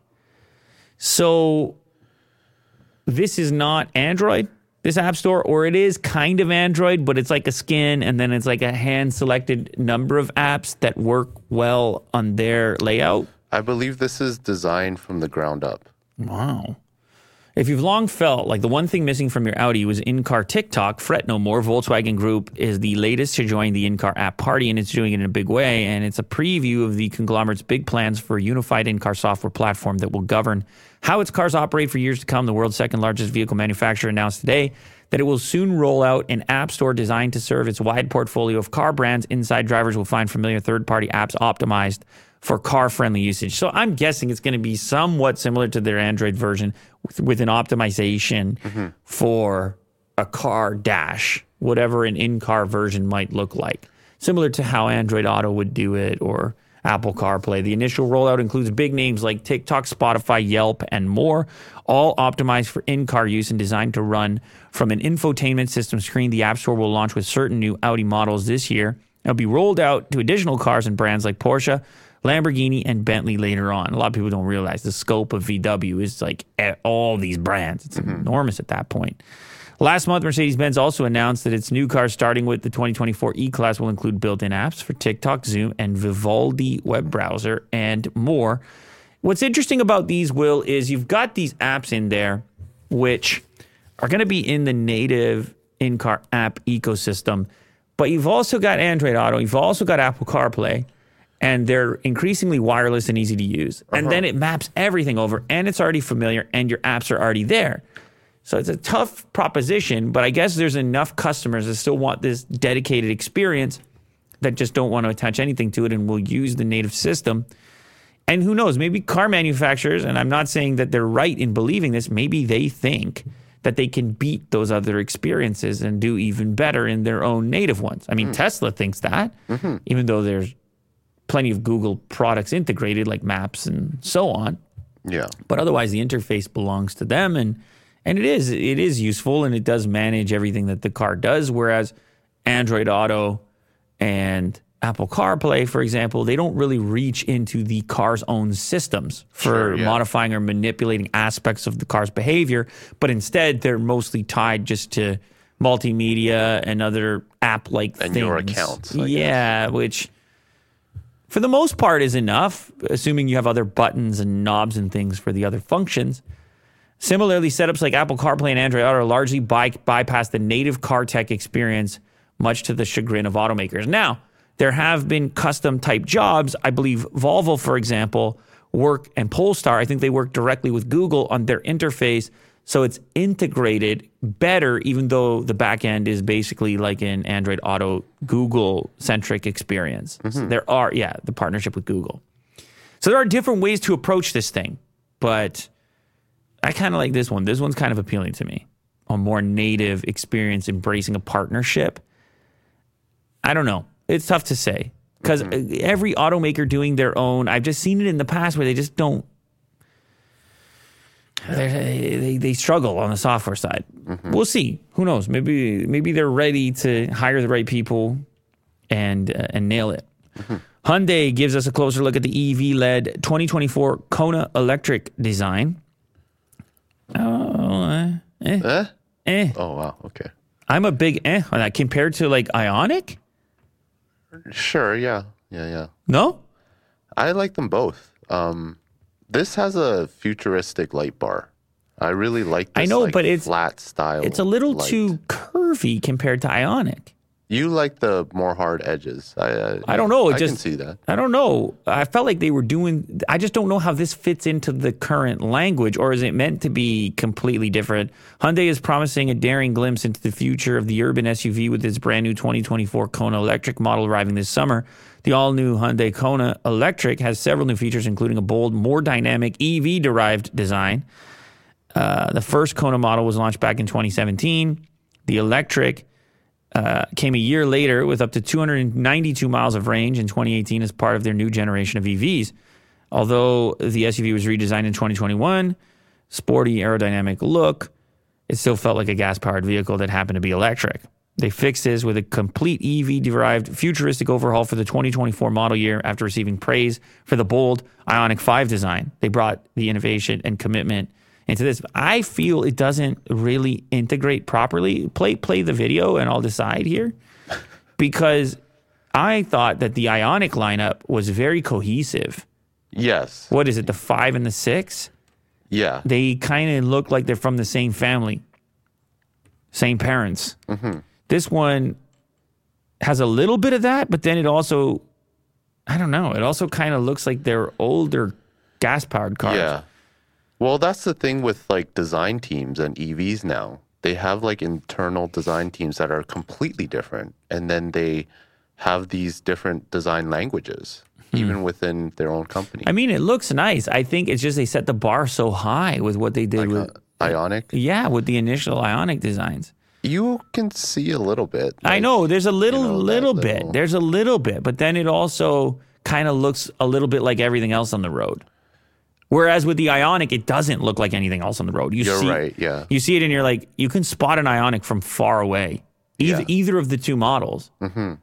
So this is not Android, this app store, or it is kind of Android, but it's like a skin, and then it's like a hand-selected number of apps that work well on their layout. I believe this is designed from the ground up. Wow. If you've long felt like the one thing missing from your Audi was in-car TikTok, fret no more. Volkswagen Group is the latest to join the in-car app party, and it's doing it in a big way. And it's a preview of the conglomerate's big plans for a unified in-car software platform that will govern how its cars operate for years to come. The world's second largest vehicle manufacturer announced today that it will soon roll out an app store designed to serve its wide portfolio of car brands. Inside, drivers will find familiar third-party apps optimized for car-friendly usage. So I'm guessing it's going to be somewhat similar to their Android version with, with an optimization mm-hmm. for a car dash, whatever an in-car version might look like. Similar to how Android Auto would do it or Apple CarPlay. The initial rollout includes big names like TikTok, Spotify, Yelp, and more, all optimized for in-car use and designed to run from an infotainment system screen. The App Store will launch with certain new Audi models this year. It'll be rolled out to additional cars and brands like Porsche, Lamborghini, and Bentley later on. A lot of people don't realize the scope of V W is like at all these brands. It's mm-hmm. enormous at that point. Last month, Mercedes-Benz also announced that its new cars, starting with the twenty twenty-four E-Class, will include built-in apps for TikTok, Zoom, and Vivaldi web browser, and more. What's interesting about these, Will, is you've got these apps in there which are going to be in the native in-car app ecosystem, but you've also got Android Auto, you've also got Apple CarPlay, and they're increasingly wireless and easy to use. Uh-huh. And then it maps everything over, and it's already familiar, and your apps are already there. So it's a tough proposition, but I guess there's enough customers that still want this dedicated experience that just don't want to attach anything to it and will use the native system. And who knows, maybe car manufacturers, and I'm not saying that they're right in believing this, maybe they think that they can beat those other experiences and do even better in their own native ones. I mean, mm. Tesla thinks that, mm-hmm. even though there's plenty of Google products integrated like Maps and so on. Yeah. But otherwise, the interface belongs to them, and and it is it is useful, and it does manage everything that the car does, whereas Android Auto and Apple CarPlay, for example, they don't really reach into the car's own systems for sure, yeah. modifying or manipulating aspects of the car's behavior, but instead they're mostly tied just to multimedia and other app-like and things. your accounts. I yeah, guess. Which for the most part is enough, assuming you have other buttons and knobs and things for the other functions. Similarly, setups like Apple CarPlay and Android Auto largely by- bypass the native car tech experience, much to the chagrin of automakers. Now, there have been custom type jobs. I believe Volvo, for example, work and Polestar, I think they work directly with Google on their interface. So it's integrated better, even though the back end is basically like an Android Auto Google-centric experience. Mm-hmm. So there are, yeah, the partnership with Google. So there are different ways to approach this thing, but I kind of like this one. This one's kind of appealing to me. A more native experience, embracing a partnership. I don't know. It's tough to say because mm-hmm. every automaker doing their own, I've just seen it in the past where they just don't, they, they they struggle on the software side. Mm-hmm. We'll see. Who knows? Maybe maybe they're ready to hire the right people and uh, and nail it. Mm-hmm. Hyundai gives us a closer look at the E V-led twenty twenty-four Kona electric design. Oh, uh, eh, eh? eh. Oh, wow. Okay. I'm a big eh on that compared to like Ioniq. Sure, yeah. Yeah, yeah. No? I like them both. Um, this has a futuristic light bar. I really like this I know, like, but it's flat style. It's a little light. too curvy compared to Ioniq. You like the more hard edges. I I, I don't know. It I just, can see that. I don't know. I felt like they were doing... I just don't know how this fits into the current language, or is it meant to be completely different? Hyundai is promising a daring glimpse into the future of the urban S U V with its brand new twenty twenty-four Kona electric model arriving this summer. The all-new Hyundai Kona Electric has several new features, including a bold, more dynamic E V-derived design. Uh, the first Kona model was launched back in twenty seventeen. The electric uh, came a year later with up to two hundred ninety-two miles of range in twenty eighteen as part of their new generation of E Vs. Although the S U V was redesigned in twenty twenty-one, sporty aerodynamic look, it still felt like a gas-powered vehicle that happened to be electric. They fixed this with a complete E V-derived futuristic overhaul for the twenty twenty-four model year after receiving praise for the bold Ioniq five design. They brought the innovation and commitment into this. I feel it doesn't really integrate properly. Play play the video and I'll decide here. Because I thought that the Ioniq lineup was very cohesive. Yes. What is it, the five and the six? Yeah. They kind of look like they're from the same family. Same parents. Mm-hmm. This one has a little bit of that, but then it also, I don't know, it also kind of looks like they're older gas-powered cars. Yeah. Well, that's the thing with like design teams and E Vs now. They have like internal design teams that are completely different. And then they have these different design languages, hmm. even within their own company. I mean, it looks nice. I think it's just they set the bar so high with what they did like with Ioniq. Yeah, with the initial Ioniq designs. You can see a little bit. Like, I know. There's a little, you know, little bit. little... There's a little bit. But then it also kind of looks a little bit like everything else on the road. Whereas with the Ioniq, it doesn't look like anything else on the road. You you're see, right, yeah. You see it and you're like, you can spot an Ioniq from far away. Either, yeah. either of the two models. Mm-hmm.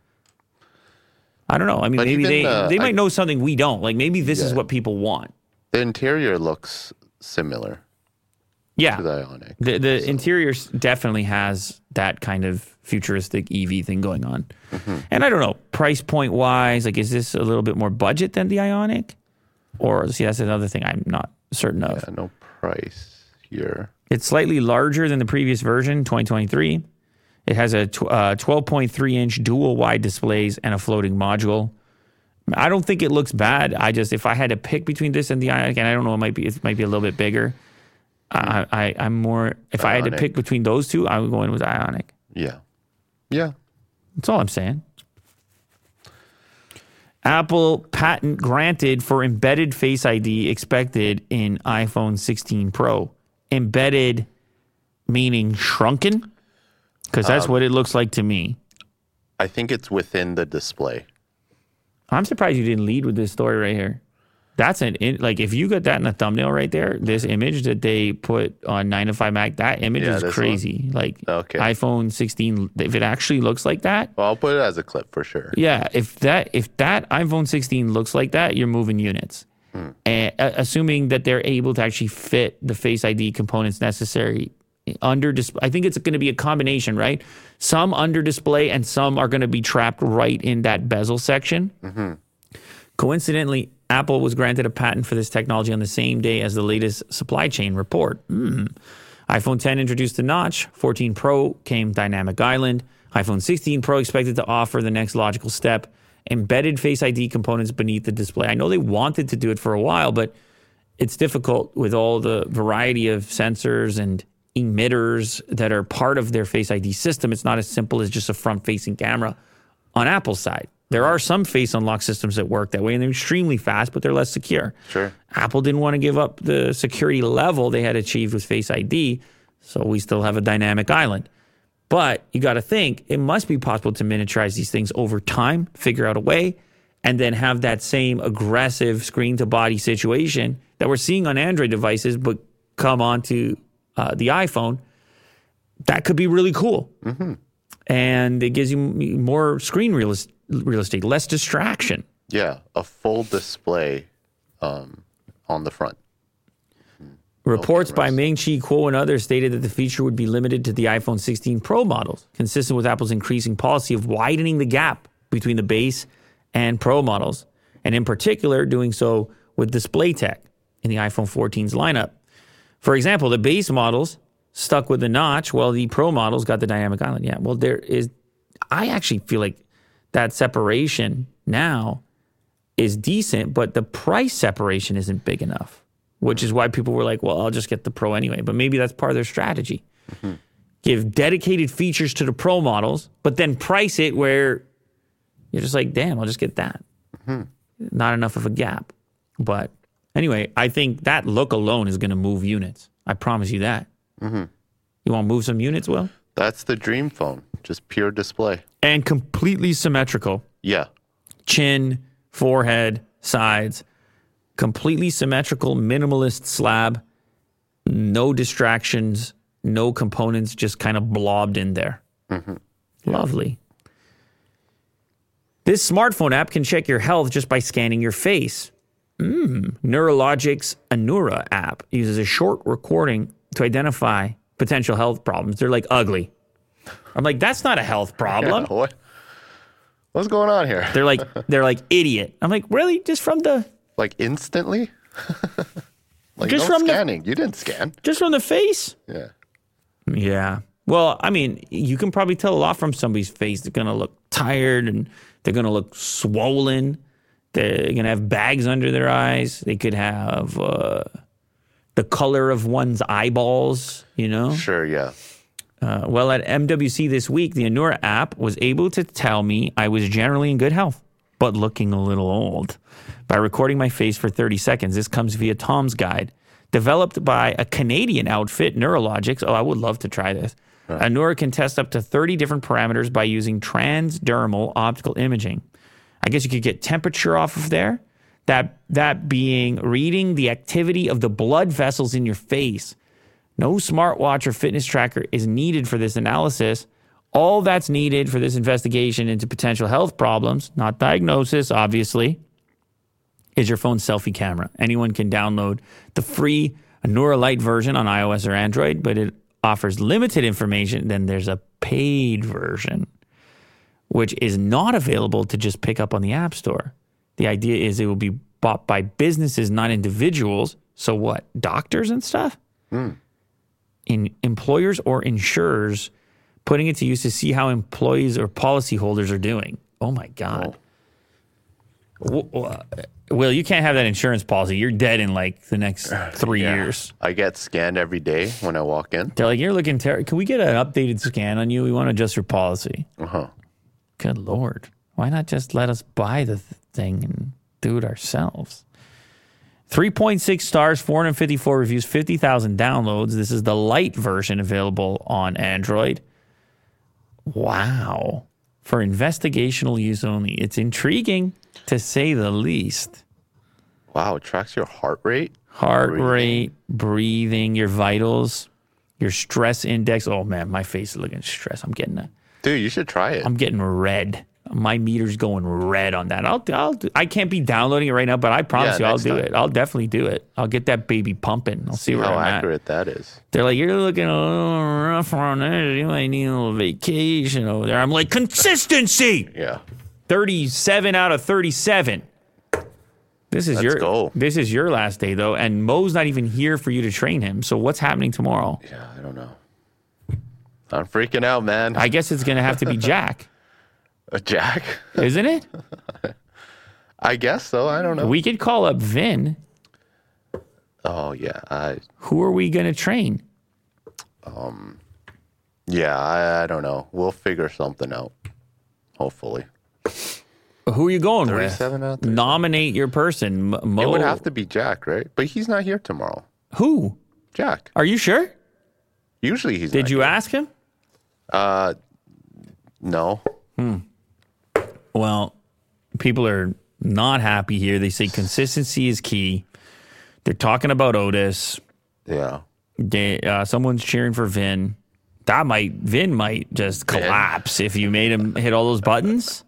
I don't know. I mean, but maybe even, they, uh, they might I, know something we don't. Like maybe this yeah. is what people want. The interior looks similar. Yeah. To the Ioniq. The, the so. interior definitely has that kind of futuristic E V thing going on. Mm-hmm. And I don't know, price point wise, like is this a little bit more budget than the Ioniq? Or see, that's another thing I'm not certain of. Yeah, no price here. It's slightly larger than the previous version, twenty twenty-three. It has a tw- uh, twelve point three inch dual wide displays and a floating module. I don't think it looks bad. I just, if I had to pick between this and the Ioniq, and I don't know, it might be, it might be a little bit bigger. I, I, I'm more, if Ioniq. I had to pick between those two, I would go in with Ioniq. Yeah. Yeah. That's all I'm saying. Apple patent granted for embedded Face I D expected in iPhone sixteen Pro. Embedded meaning shrunken? Because that's um, what it looks like to me. I think it's within the display. I'm surprised you didn't lead with this story right here. That's an, like, if you got that in the thumbnail right there, this image that they put on nine to five Mac, that image yeah, is crazy. One? Like, okay. iPhone sixteen, if it actually looks like that. Well, I'll put it as a clip for sure. Yeah, if that if that iPhone sixteen looks like that, you're moving units. Hmm. And uh, assuming that they're able to actually fit the Face I D components necessary under display. I think it's going to be a combination, right? Some under display and some are going to be trapped right in that bezel section. Mm-hmm. Coincidentally, Apple was granted a patent for this technology on the same day as the latest supply chain report. Mm. iPhone ten introduced the notch. fourteen Pro came Dynamic Island. iPhone sixteen Pro expected to offer the next logical step, embedded Face I D components beneath the display. I know they wanted to do it for a while, but it's difficult with all the variety of sensors and emitters that are part of their Face I D system. It's not as simple as just a front-facing camera on Apple's side. There are some face unlock systems that work that way, and they're extremely fast, but they're less secure. Sure. Apple didn't want to give up the security level they had achieved with Face I D, so we still have a dynamic island. But you got to think, it must be possible to miniaturize these things over time, figure out a way, and then have that same aggressive screen-to-body situation that we're seeing on Android devices, but come onto uh, the iPhone. That could be really cool. Mm-hmm. And it gives you more screen real estate. real estate, less distraction. Yeah, a full display um, on the front. Reports by Ming-Chi Kuo and others stated that the feature would be limited to the iPhone sixteen Pro models, consistent with Apple's increasing policy of widening the gap between the base and Pro models, and in particular, doing so with display tech in the iPhone fourteen's lineup. For example, the base models stuck with the notch, while the Pro models got the dynamic island. Yeah, well, there is, I actually feel like that separation now is decent, but the price separation isn't big enough, which is why people were like, well, I'll just get the Pro anyway. But maybe that's part of their strategy. Mm-hmm. Give dedicated features to the Pro models, but then price it where you're just like, damn, I'll just get that. Mm-hmm. Not enough of a gap. But anyway, I think that look alone is going to move units. I promise you that. Mm-hmm. You want to move some units, Will? That's the dream phone. Just pure display. And completely symmetrical. Yeah. Chin, forehead, sides. Completely symmetrical, minimalist slab. No distractions, no components, just kind of blobbed in there. Mm-hmm. Lovely. This smartphone app can check your health just by scanning your face. Mm. Neurologic's Anura app uses a short recording to identify potential health problems. They're like ugly. I'm like, that's not a health problem. Yeah, what? What's going on here? They're like, they're like idiot. I'm like, really? Just from the like instantly? Like just no from scanning. The, you didn't scan. Just from the face? Yeah. Yeah. Well, I mean, you can probably tell a lot from somebody's face. They're gonna look tired and they're gonna look swollen. They're gonna have bags under their eyes. They could have uh, the color of one's eyeballs. You know? Sure. Yeah. Uh, well, at M W C this week, the Anura app was able to tell me I was generally in good health, but looking a little old. By recording my face for thirty seconds, this comes via Tom's Guide, developed by a Canadian outfit, Neurologics. Oh, I would love to try this. Right. Anura can test up to thirty different parameters by using transdermal optical imaging. I guess you could get temperature off of there. That, that being reading the activity of the blood vessels in your face. No smartwatch or fitness tracker is needed for this analysis. All that's needed for this investigation into potential health problems, not diagnosis, obviously, is your phone's selfie camera. Anyone can download the free Anura Lite version on iOS or Android, but it offers limited information. Then there's a paid version, which is not available to just pick up on the App Store. The idea is it will be bought by businesses, not individuals. So what, doctors and stuff? Hmm. In employers or insurers putting it to use to see how employees or policyholders are doing. Oh, my God. Oh. Will, you can't have that insurance policy. You're dead in like the next three yeah. years. I get scanned every day when I walk in. They're like, you're looking terrible. Can we get an updated scan on you? We want to adjust your policy. Uh-huh. Good Lord. Why not just let us buy the th- thing and do it ourselves. three point six stars, four hundred fifty-four reviews, fifty thousand downloads. This is the light version available on Android. Wow. For investigational use only. It's intriguing, to say the least. Wow, it tracks your heart rate? Heart breathing. rate, breathing, your vitals, your stress index. Oh, man, my face is looking stressed. I'm getting a, Dude, you should try it. I'm getting red. My meter's going red on that. I'll, I'll, do, I can't be downloading it right now, but I promise Yeah, you, I'll next do time. it. I'll definitely do it. I'll get that baby pumping. I'll see, See where how I'm accurate at. that is. They're like, you're looking a little rough on it. You might need a little vacation over there. I'm like, consistency. Yeah. thirty-seven out of thirty-seven. This is Let's your go. This is your last day though, and Mo's not even here for you to train him. So what's happening tomorrow? Yeah, I don't know. I'm freaking out, man. I guess it's gonna have to be Jack, A Jack? isn't it? I guess so. I don't know. We could call up Vin. Oh, yeah. I Who are we gonna train? Yeah, I, I don't know. We'll figure something out. Hopefully. Who are you going with? thirty-seven out of thirty-seven. Nominate your person. M- Mo. It would have to be Jack, right? But he's not here tomorrow. Who? Jack. Are you sure? Usually he's Did not you here. ask him? Uh, no. Well, people are not happy here. They say consistency is key. They're talking about Otis. Yeah. They, uh, someone's cheering for Vin. That might Vin might just collapse if you made him hit all those buttons.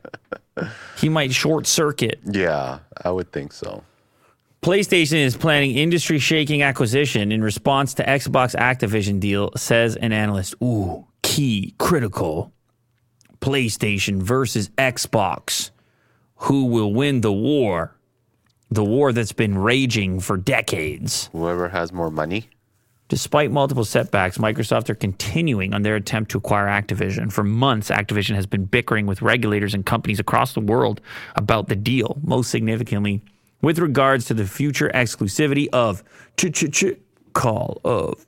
He might short circuit. Yeah, I would think so. PlayStation is planning industry-shaking acquisition in response to Xbox Activision deal, says an analyst. Ooh, key, critical. PlayStation versus Xbox. Who will win the war? The war that's been raging for decades. Whoever has more money. Despite multiple setbacks, Microsoft are continuing on their attempt to acquire Activision. For months, Activision has been bickering with regulators and companies across the world about the deal, most significantly with regards to the future exclusivity of Ch-ch-ch- Call of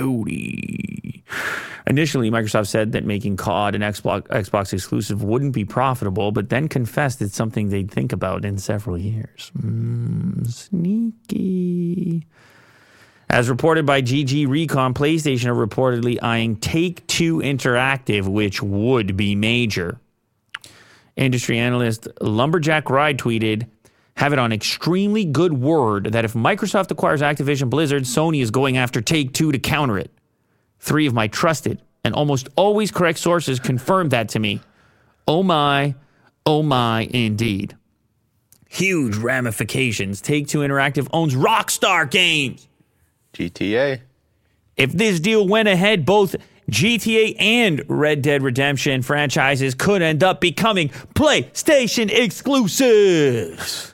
Duty. Initially, Microsoft said that making C O D an Xbox, Xbox exclusive wouldn't be profitable, but then confessed it's something they'd think about in several years. Mm, sneaky. As reported by G G Recon, PlayStation are reportedly eyeing Take-Two Interactive, which would be major. Industry analyst Lumberjack Ride tweeted, have it on extremely good word that if Microsoft acquires Activision Blizzard, Sony is going after Take-Two to counter it. Three of my trusted and almost always correct sources confirmed that to me. Oh my, oh my, indeed. Huge ramifications. Take-Two Interactive owns Rockstar Games. G T A. If this deal went ahead, both G T A and Red Dead Redemption franchises could end up becoming PlayStation exclusives.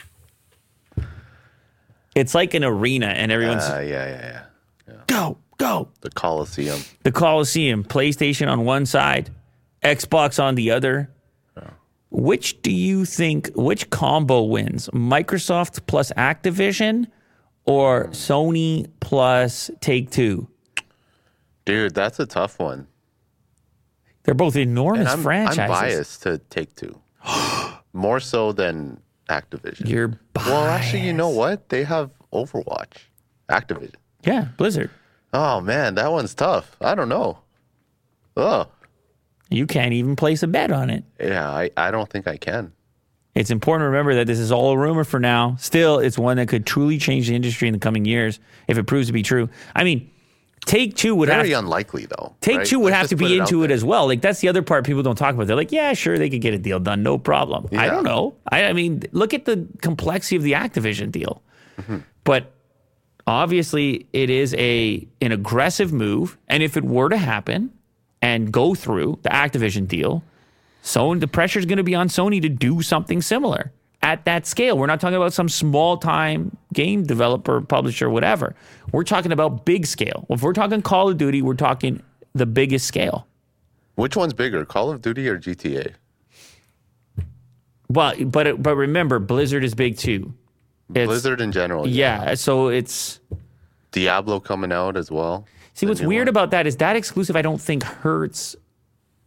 It's like an arena and everyone's Uh, yeah, yeah, yeah, yeah. go, go. The Coliseum. The Coliseum, PlayStation on one side, Xbox on the other. Which do you think, which combo wins? Microsoft plus Activision or Sony plus Take-Two? Dude, that's a tough one. They're both enormous And I'm, franchises. I'm biased to Take-Two. More so than Activision. You're biased. Well, actually, you know what? They have Overwatch. Activision. Yeah, Blizzard. Oh, man, that one's tough. I don't know. Oh, You can't even place a bet on it. yeah, I, I don't think I can. It's important to remember that this is all a rumor for now. Still, it's one that could truly change the industry in the coming years if it proves to be true. I mean, Take-Two would Very have unlikely, though. Take-Two right? would Let's have just to put be it out into it there. as well. Like, that's the other part people don't talk about. They're like, yeah, sure, they could get a deal done, no problem. I Yeah. don't know. I, I mean, look at the complexity of the Activision deal. Mm-hmm. But obviously, it is a an aggressive move, and if it were to happen and go through the Activision deal, so the pressure is going to be on Sony to do something similar at that scale. We're not talking about some small-time game developer, publisher, whatever. We're talking about big scale. If we're talking Call of Duty, we're talking the biggest scale. Which one's bigger, Call of Duty or G T A? Well, but but remember, Blizzard is big too. It's, Blizzard in general. yeah. So it's Diablo coming out as well. see The what's new weird one. about that is that exclusive. I don't think hurts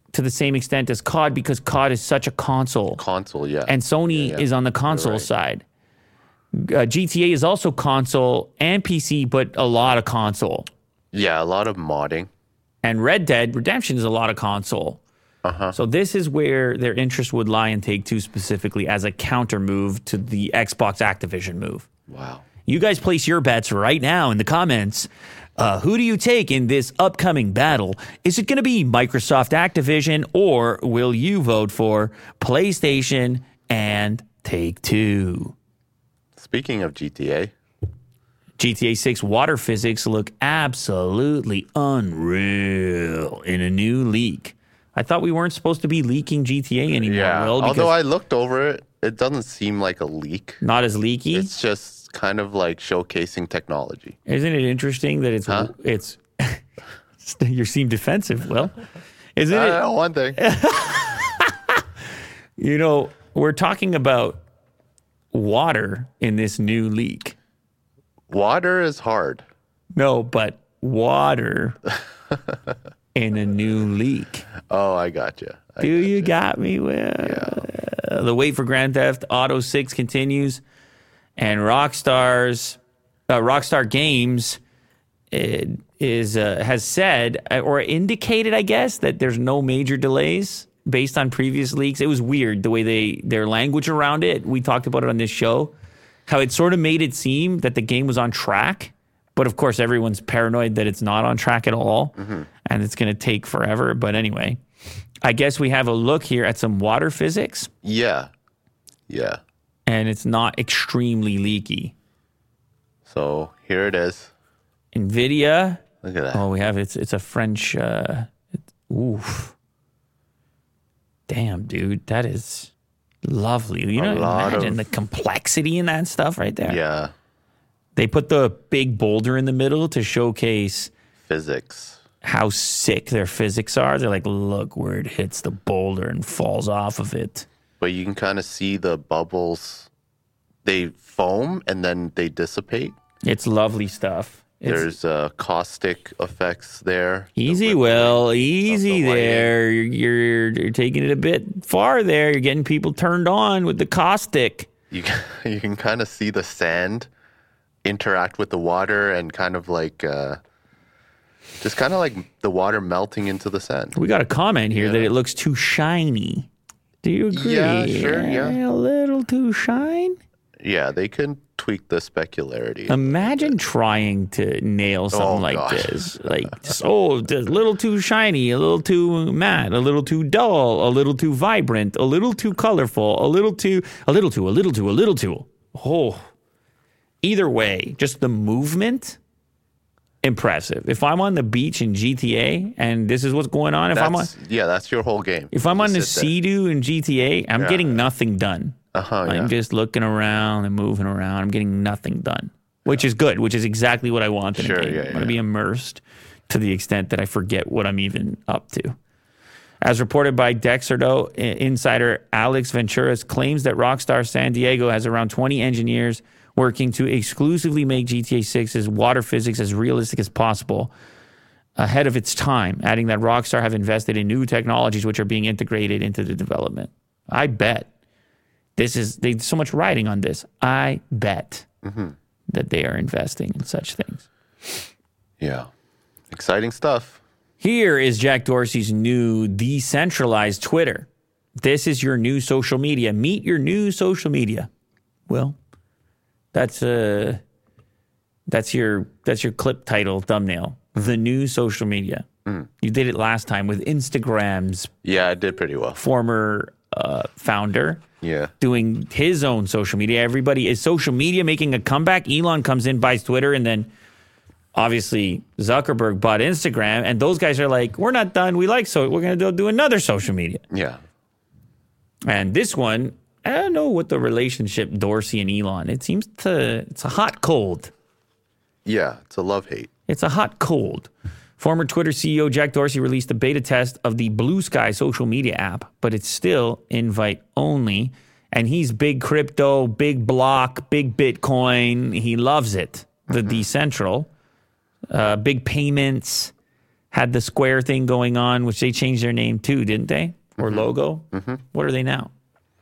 to the same extent as C O D because C O D is such a console. Console, yeah. And Sony yeah, yeah. is on the console right. side. Uh, G T A is also console and P C, but a lot of console. Yeah, a lot of modding. And Red Dead Redemption is a lot of console. Uh-huh. So this is where their interest would lie in Take-Two specifically as a counter move to the Xbox Activision move. Wow. You guys place your bets right now in the comments. Uh, who do you take in this upcoming battle? Is it going to be Microsoft Activision, or will you vote for PlayStation and Take-Two? Speaking of G T A. G T A six water physics look absolutely unreal in a new leak. I thought we weren't supposed to be leaking G T A anymore. Yeah, Will, although I looked over it, it doesn't seem like a leak. not as leaky. It's just kind of like showcasing technology. Isn't it interesting that it's Huh? it's you seem defensive, Will? Isn't I it? know one thing. You know, we're talking about water in this new leak. Water is hard. No, but water in a new leak. Oh, I got you. I Do you gotcha. got me, Will? Yeah. The wait for Grand Theft Auto six continues, and Rockstar's uh, Rockstar Games uh, is uh, has said uh, or indicated, I guess, that there's no major delays based on previous leaks. It was weird the way they their language around it. We talked about it on this show, how it sort of made it seem that the game was on track, but of course everyone's paranoid that it's not on track at all, mm-hmm. and it's going to take forever. But anyway, I guess we have a look here at some water physics. Yeah. Yeah. And it's not extremely leaky. So here it is. NVIDIA. Look at that. Oh, we have it's it's a French. Uh, it, oof. Damn, dude, that is lovely. You A know, lot imagine of- the complexity in that stuff right there. Yeah. They put the big boulder in the middle to showcase Physics. how sick their physics are. They're like, look where it hits the boulder and falls off of it. But you can kind of see the bubbles. They foam and then they dissipate. It's lovely stuff. It's There's uh, caustic effects there. easy, The Will. rippling Easy of the there. You're, you're you're taking it a bit far there. You're getting people turned on with the caustic. You can, you can kind of see the sand interact with the water and kind of like, uh, just kind of like the water melting into the sand. We got a comment here Yeah. that it looks too shiny. Do you agree? Yeah, sure, yeah. A little too shine. Yeah, they can tweak the specularity. Imagine trying to nail something Oh, like gosh. this. Like, just, oh, just a little too shiny, a little too matte, a little too dull, a little too vibrant, a little too colorful, a little too, a little too, a little too, a little too. Oh, either way, just the movement, impressive. If I'm on the beach in G T A and this is what's going on, if I'm on, That's, yeah, that's your whole game. if I'm on the Just sit there. Sea-Doo in G T A, I'm Yeah. getting nothing done. Uh-huh, I'm yeah. just looking around and moving around. I'm getting nothing done, which is good, which is exactly what I want in Sure, a game. yeah, I want to yeah. be immersed to the extent that I forget what I'm even up to. As reported by Dexerto, i- insider Alex Venturas claims that Rockstar San Diego has around twenty engineers working to exclusively make G T A six's water physics as realistic as possible ahead of its time, adding that Rockstar have invested in new technologies which are being integrated into the development. I bet. This is there's so much writing on this. I bet Mm-hmm. that they are investing in such things. Yeah. Exciting stuff. Here is Jack Dorsey's new decentralized Twitter. This is your new social media. Meet your new social media. Well, that's uh that's your that's your clip title thumbnail. The new social media. Mm. You did it last time with Instagram's Yeah, it did pretty well. former uh, founder. Yeah. Doing his own social media. Everybody is social media making a comeback. Elon comes in, buys Twitter, and then obviously Zuckerberg bought Instagram. And those guys are like, we're not done. We like so we're going to do another social media. Yeah. And this one, I don't know what the relationship Dorsey and Elon. It seems to it's a hot cold. Yeah, it's a love-hate. It's a hot cold. Former Twitter C E O Jack Dorsey released a beta test of the Blue Sky social media app, but it's still invite only. And he's big crypto, big block, big Bitcoin. He loves it. The decentral, uh, big payments, had the square thing going on, which they changed their name too, didn't they? Or mm-hmm. logo? Mm-hmm. What are they now?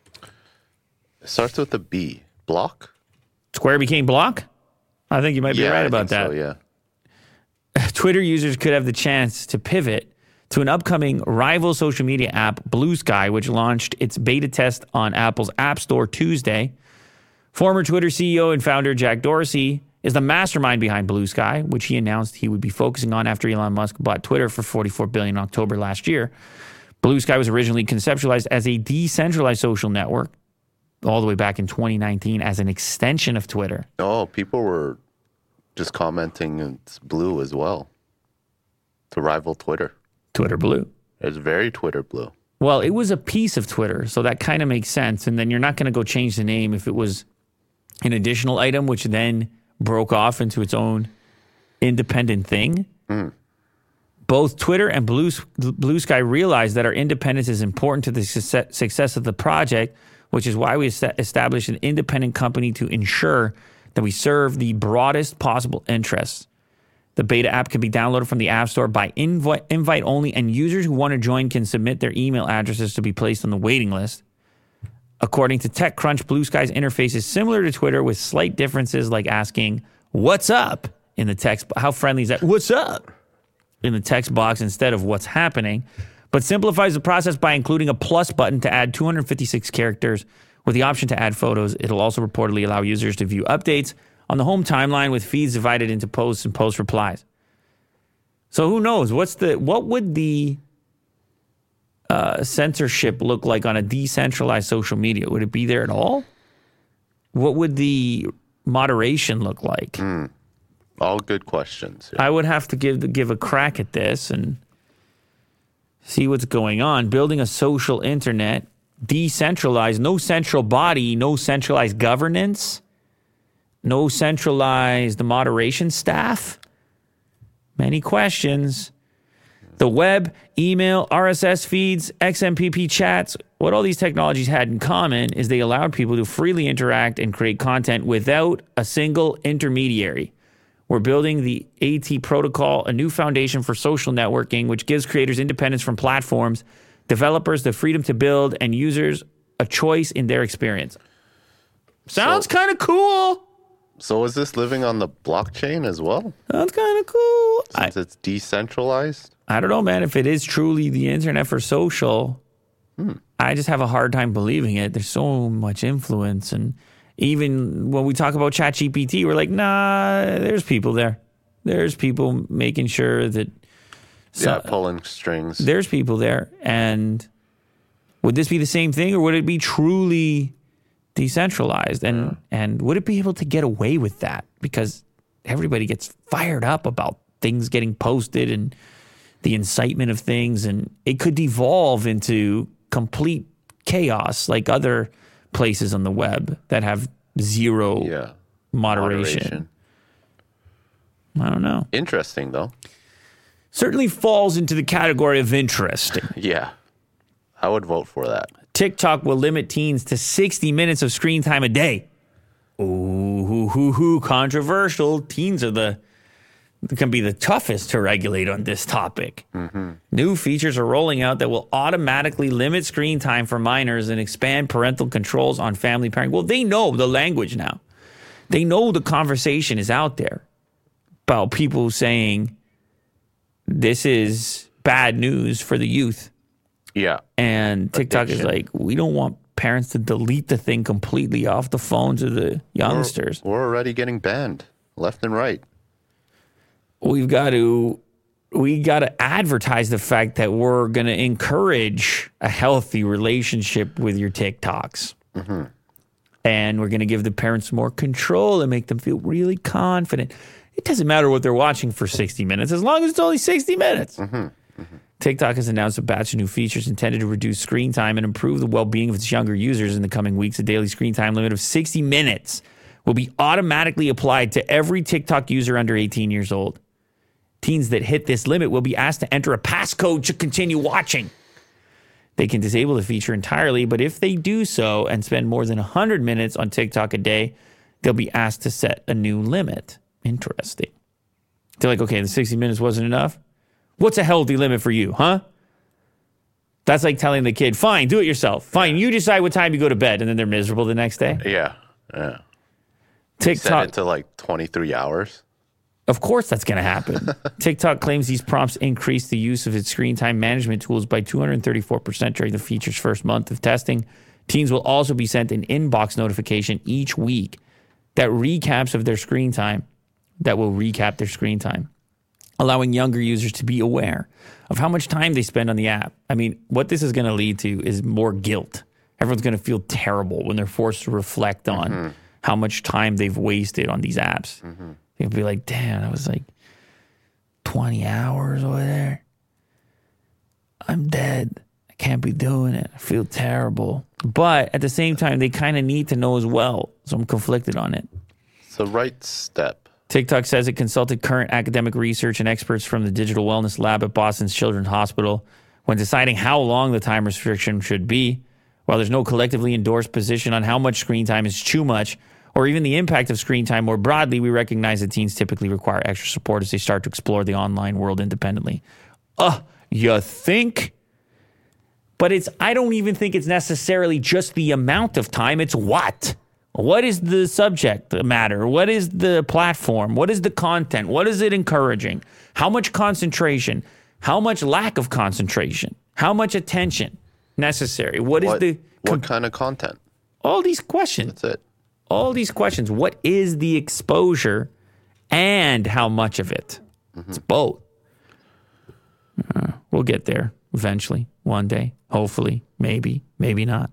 It starts with a B. Block? Square became Block? I think you might be yeah, right I about think that. So, yeah. Twitter users could have the chance to pivot to an upcoming rival social media app, Blue Sky, which launched its beta test on Apple's App Store Tuesday. Former Twitter C E O and founder Jack Dorsey is the mastermind behind Blue Sky, which he announced he would be focusing on after Elon Musk bought Twitter for forty-four billion dollars in October last year. Blue Sky was originally conceptualized as a decentralized social network all the way back in twenty nineteen as an extension of Twitter. Oh, people were just commenting it's blue as well to rival Twitter. Twitter Blue. It's very Twitter Blue. Well, it was a piece of Twitter, so that kind of makes sense. And then you're not going to go change the name if it was an additional item, which then broke off into its own independent thing. Mm. Both Twitter and Blue, Blue Sky realize that our independence is important to the success of the project, which is why we established an independent company to ensure that we serve the broadest possible interests. The beta app can be downloaded from the App Store by invite, invite only, and users who want to join can submit their email addresses to be placed on the waiting list. According to TechCrunch, Blue Sky's interface is similar to Twitter with slight differences like asking, "What's up?" in the text. How friendly is that? "What's up?" in the text box instead of "What's happening?" But simplifies the process by including a plus button to add two hundred fifty-six characters with the option to add photos. It'll also reportedly allow users to view updates on the home timeline with feeds divided into posts and post replies. So who knows? What's the what would the uh, censorship look like on a decentralized social media? Would it be there at all? What would the moderation look like? Mm. All good questions. Yeah. I would have to give give a crack at this and see what's going on. Building a social internet, decentralized, no central body, no centralized governance. No centralized moderation staff. Many questions. The web, email, R S S feeds, X M P P chats, what all these technologies had in common is they allowed people to freely interact and create content without a single intermediary. We're building the AT protocol, a new foundation for social networking, which gives creators independence from platforms, developers the freedom to build, and users a choice in their experience. Sounds so- kind of cool. So is this living on the blockchain as well? That's kind of cool. Since I, it's decentralized? I don't know, man. If it is truly the internet for social, hmm. I just have a hard time believing it. There's so much influence. And even when we talk about ChatGPT, we're like, nah, there's people there. There's people making sure that... So, yeah, pulling strings. There's people there. And would this be the same thing, or would it be truly... decentralized, and yeah. and would it be able to get away with that? Because everybody gets fired up about things getting posted and the incitement of things, and it could devolve into complete chaos like other places on the web that have zero yeah. moderation. moderation. I don't know. Interesting, though. Certainly falls into the category of interesting. Yeah. I would vote for that. TikTok will limit teens to sixty minutes of screen time a day. Ooh, hoo, hoo, hoo, controversial. Teens are the can be the toughest to regulate on this topic. Mm-hmm. New features are rolling out that will automatically limit screen time for minors and expand parental controls on family parenting. Well, they know the language now. They know the conversation is out there about people saying this is bad news for the youth. Yeah. And TikTok Addiction. is like, we don't want parents to delete the thing completely off the phones of the youngsters. We're, we're already getting banned left and right. We've got to we got to advertise the fact that we're going to encourage a healthy relationship with your TikToks. Mm-hmm. And we're going to give the parents more control and make them feel really confident. It doesn't matter what they're watching for sixty minutes, as long as it's only sixty minutes. Mm-hmm. Mm-hmm. TikTok has announced a batch of new features intended to reduce screen time and improve the well-being of its younger users in the coming weeks. A daily screen time limit of sixty minutes will be automatically applied to every TikTok user under eighteen years old. Teens that hit this limit will be asked to enter a passcode to continue watching. They can disable the feature entirely, but if they do so and spend more than one hundred minutes on TikTok a day, they'll be asked to set a new limit. Interesting. They're like, okay, the sixty minutes wasn't enough. What's a healthy limit for you, huh? That's like telling the kid, fine, do it yourself. Fine, you decide what time you go to bed, and then they're miserable the next day. Yeah, yeah. TikTok. Set it to like twenty-three hours. Of course that's going to happen. TikTok claims these prompts increase the use of its screen time management tools by two hundred thirty-four percent during the feature's first month of testing. Teens will also be sent an inbox notification each week that recaps of their screen time, that will recap their screen time, allowing younger users to be aware of how much time they spend on the app. I mean, what this is going to lead to is more guilt. Everyone's going to feel terrible when they're forced to reflect on mm-hmm. how much time they've wasted on these apps. Mm-hmm. They'll be like, damn, that was like twenty hours over there. I'm dead. I can't be doing it. I feel terrible. But at the same time, they kind of need to know as well. So I'm conflicted on it. It's the right step. TikTok says it consulted current academic research and experts from the Digital Wellness Lab at Boston's Children's Hospital when deciding how long the time restriction should be. While there's no collectively endorsed position on how much screen time is too much, or even the impact of screen time more broadly, we recognize that teens typically require extra support as they start to explore the online world independently. Uh, you think? But it's, I don't even think it's necessarily just the amount of time. It's what? What is the subject matter? What is the platform? What is the content? What is it encouraging? How much concentration? How much lack of concentration? How much attention necessary? What is what, the... What kind of content? All these questions. That's it. All these questions. What is the exposure and how much of it? Mm-hmm. It's both. Uh, we'll get there eventually, one day, hopefully, maybe, maybe not.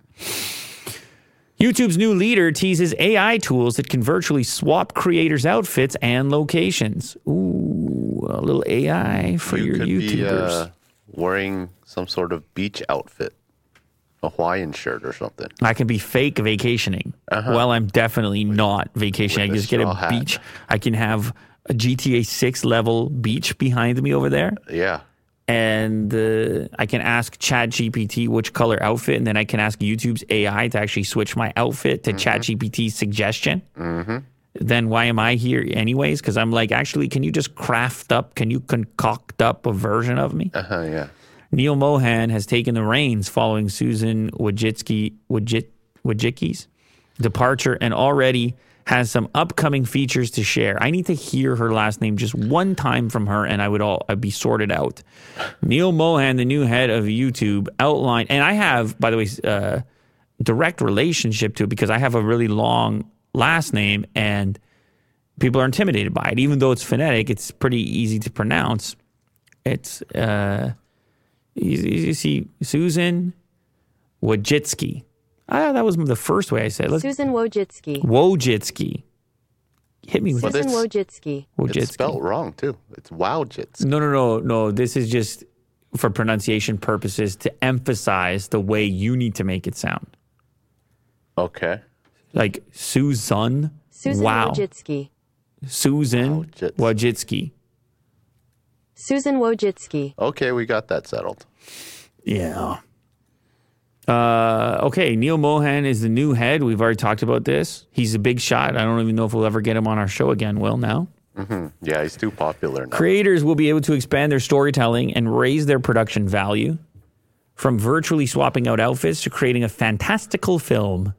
YouTube's new leader teases A I tools that can virtually swap creators' outfits and locations. Ooh, a little A I for you your could YouTubers. Be, uh, wearing some sort of beach outfit. A Hawaiian shirt or something. I can be fake vacationing. Uh-huh. Well, I'm definitely not vacationing. I just get a hat. beach. I can have a G T A six level beach behind me over there. Yeah. And uh, I can ask ChatGPT which color outfit, and then I can ask YouTube's A I to actually switch my outfit to mm-hmm. ChatGPT's suggestion. Mm-hmm. Then why am I here anyways? Because I'm like, actually, can you just craft up, can you concoct up a version of me? Uh-huh, yeah. Neil Mohan has taken the reins following Susan Wojcicki, Wojcik, Wojcicki's departure and already has some upcoming features to share. I need to hear her last name just one time from her and I would all I'd be sorted out. Neil Mohan, the new head of YouTube, outlined, and I have, by the way, uh, direct relationship to it because I have a really long last name and people are intimidated by it. Even though it's phonetic, it's pretty easy to pronounce. It's... Uh, You, you see, Susan Wojcicki. Ah, that was the first way I said it. Let's, Susan Wojcicki. Wojcicki. Hit me with Susan Wojcicki. Wojcicki. It's spelled wrong, too. It's Wowjicki. No, no, no, no. This is just for pronunciation purposes to emphasize the way you need to make it sound. Okay. Like Susan. Susan wow. Wojcicki. Susan Wojcicki. Wojcicki. Susan Wojcicki. Okay, we got that settled. Yeah. Uh, okay, Neil Mohan is the new head. We've already talked about this. He's a big shot. I don't even know if we'll ever get him on our show again, Will, now. Mm-hmm. Yeah, he's too popular now. Creators will be able to expand their storytelling and raise their production value from virtually swapping out outfits to creating a fantastical film.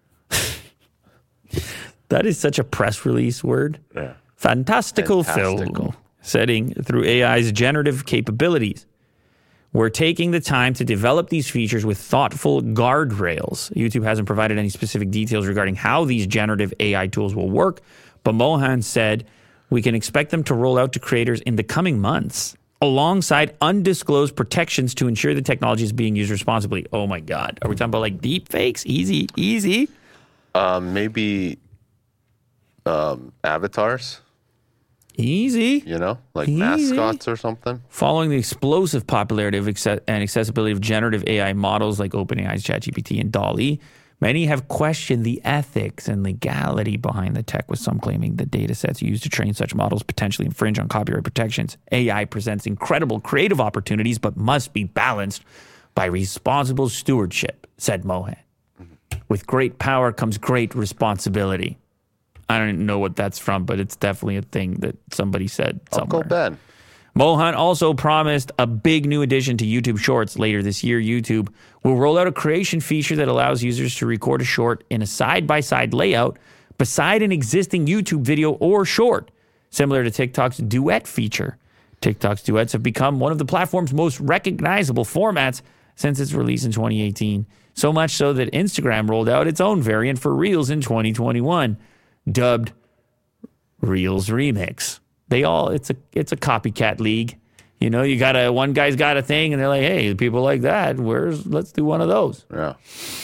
That is such a press release word. Yeah. Fantastical, Fantastical. film. Setting through A I's generative capabilities. We're taking the time to develop these features with thoughtful guardrails. YouTube hasn't provided any specific details regarding how these generative A I tools will work, but Mohan said we can expect them to roll out to creators in the coming months, alongside undisclosed protections to ensure the technology is being used responsibly. Oh my God. Are we talking about like deep fakes? Easy, easy. Um, maybe um, avatars. Easy. You know, like Easy. mascots or something. Following the explosive popularity of acce- and accessibility of generative A I models like OpenAI's ChatGPT and DALL-E, many have questioned the ethics and legality behind the tech, with some claiming the data sets used to train such models potentially infringe on copyright protections. A I presents incredible creative opportunities, but must be balanced by responsible stewardship, said Mohan. Mm-hmm. With great power comes great responsibility. I don't know what that's from, but it's definitely a thing that somebody said somewhere. Uncle Ben. Mohan also promised a big new addition to YouTube Shorts later this year. YouTube will roll out a creation feature that allows users to record a short in a side-by-side layout beside an existing YouTube video or short, similar to TikTok's Duet feature. TikTok's Duets have become one of the platform's most recognizable formats since its release in twenty eighteen. So much so that Instagram rolled out its own variant for Reels in twenty twenty-one, dubbed Reels Remix. They all, it's a it's a copycat league. You know, you got a, one guy's got a thing and they're like, hey, people like that, where's, let's do one of those. Yeah.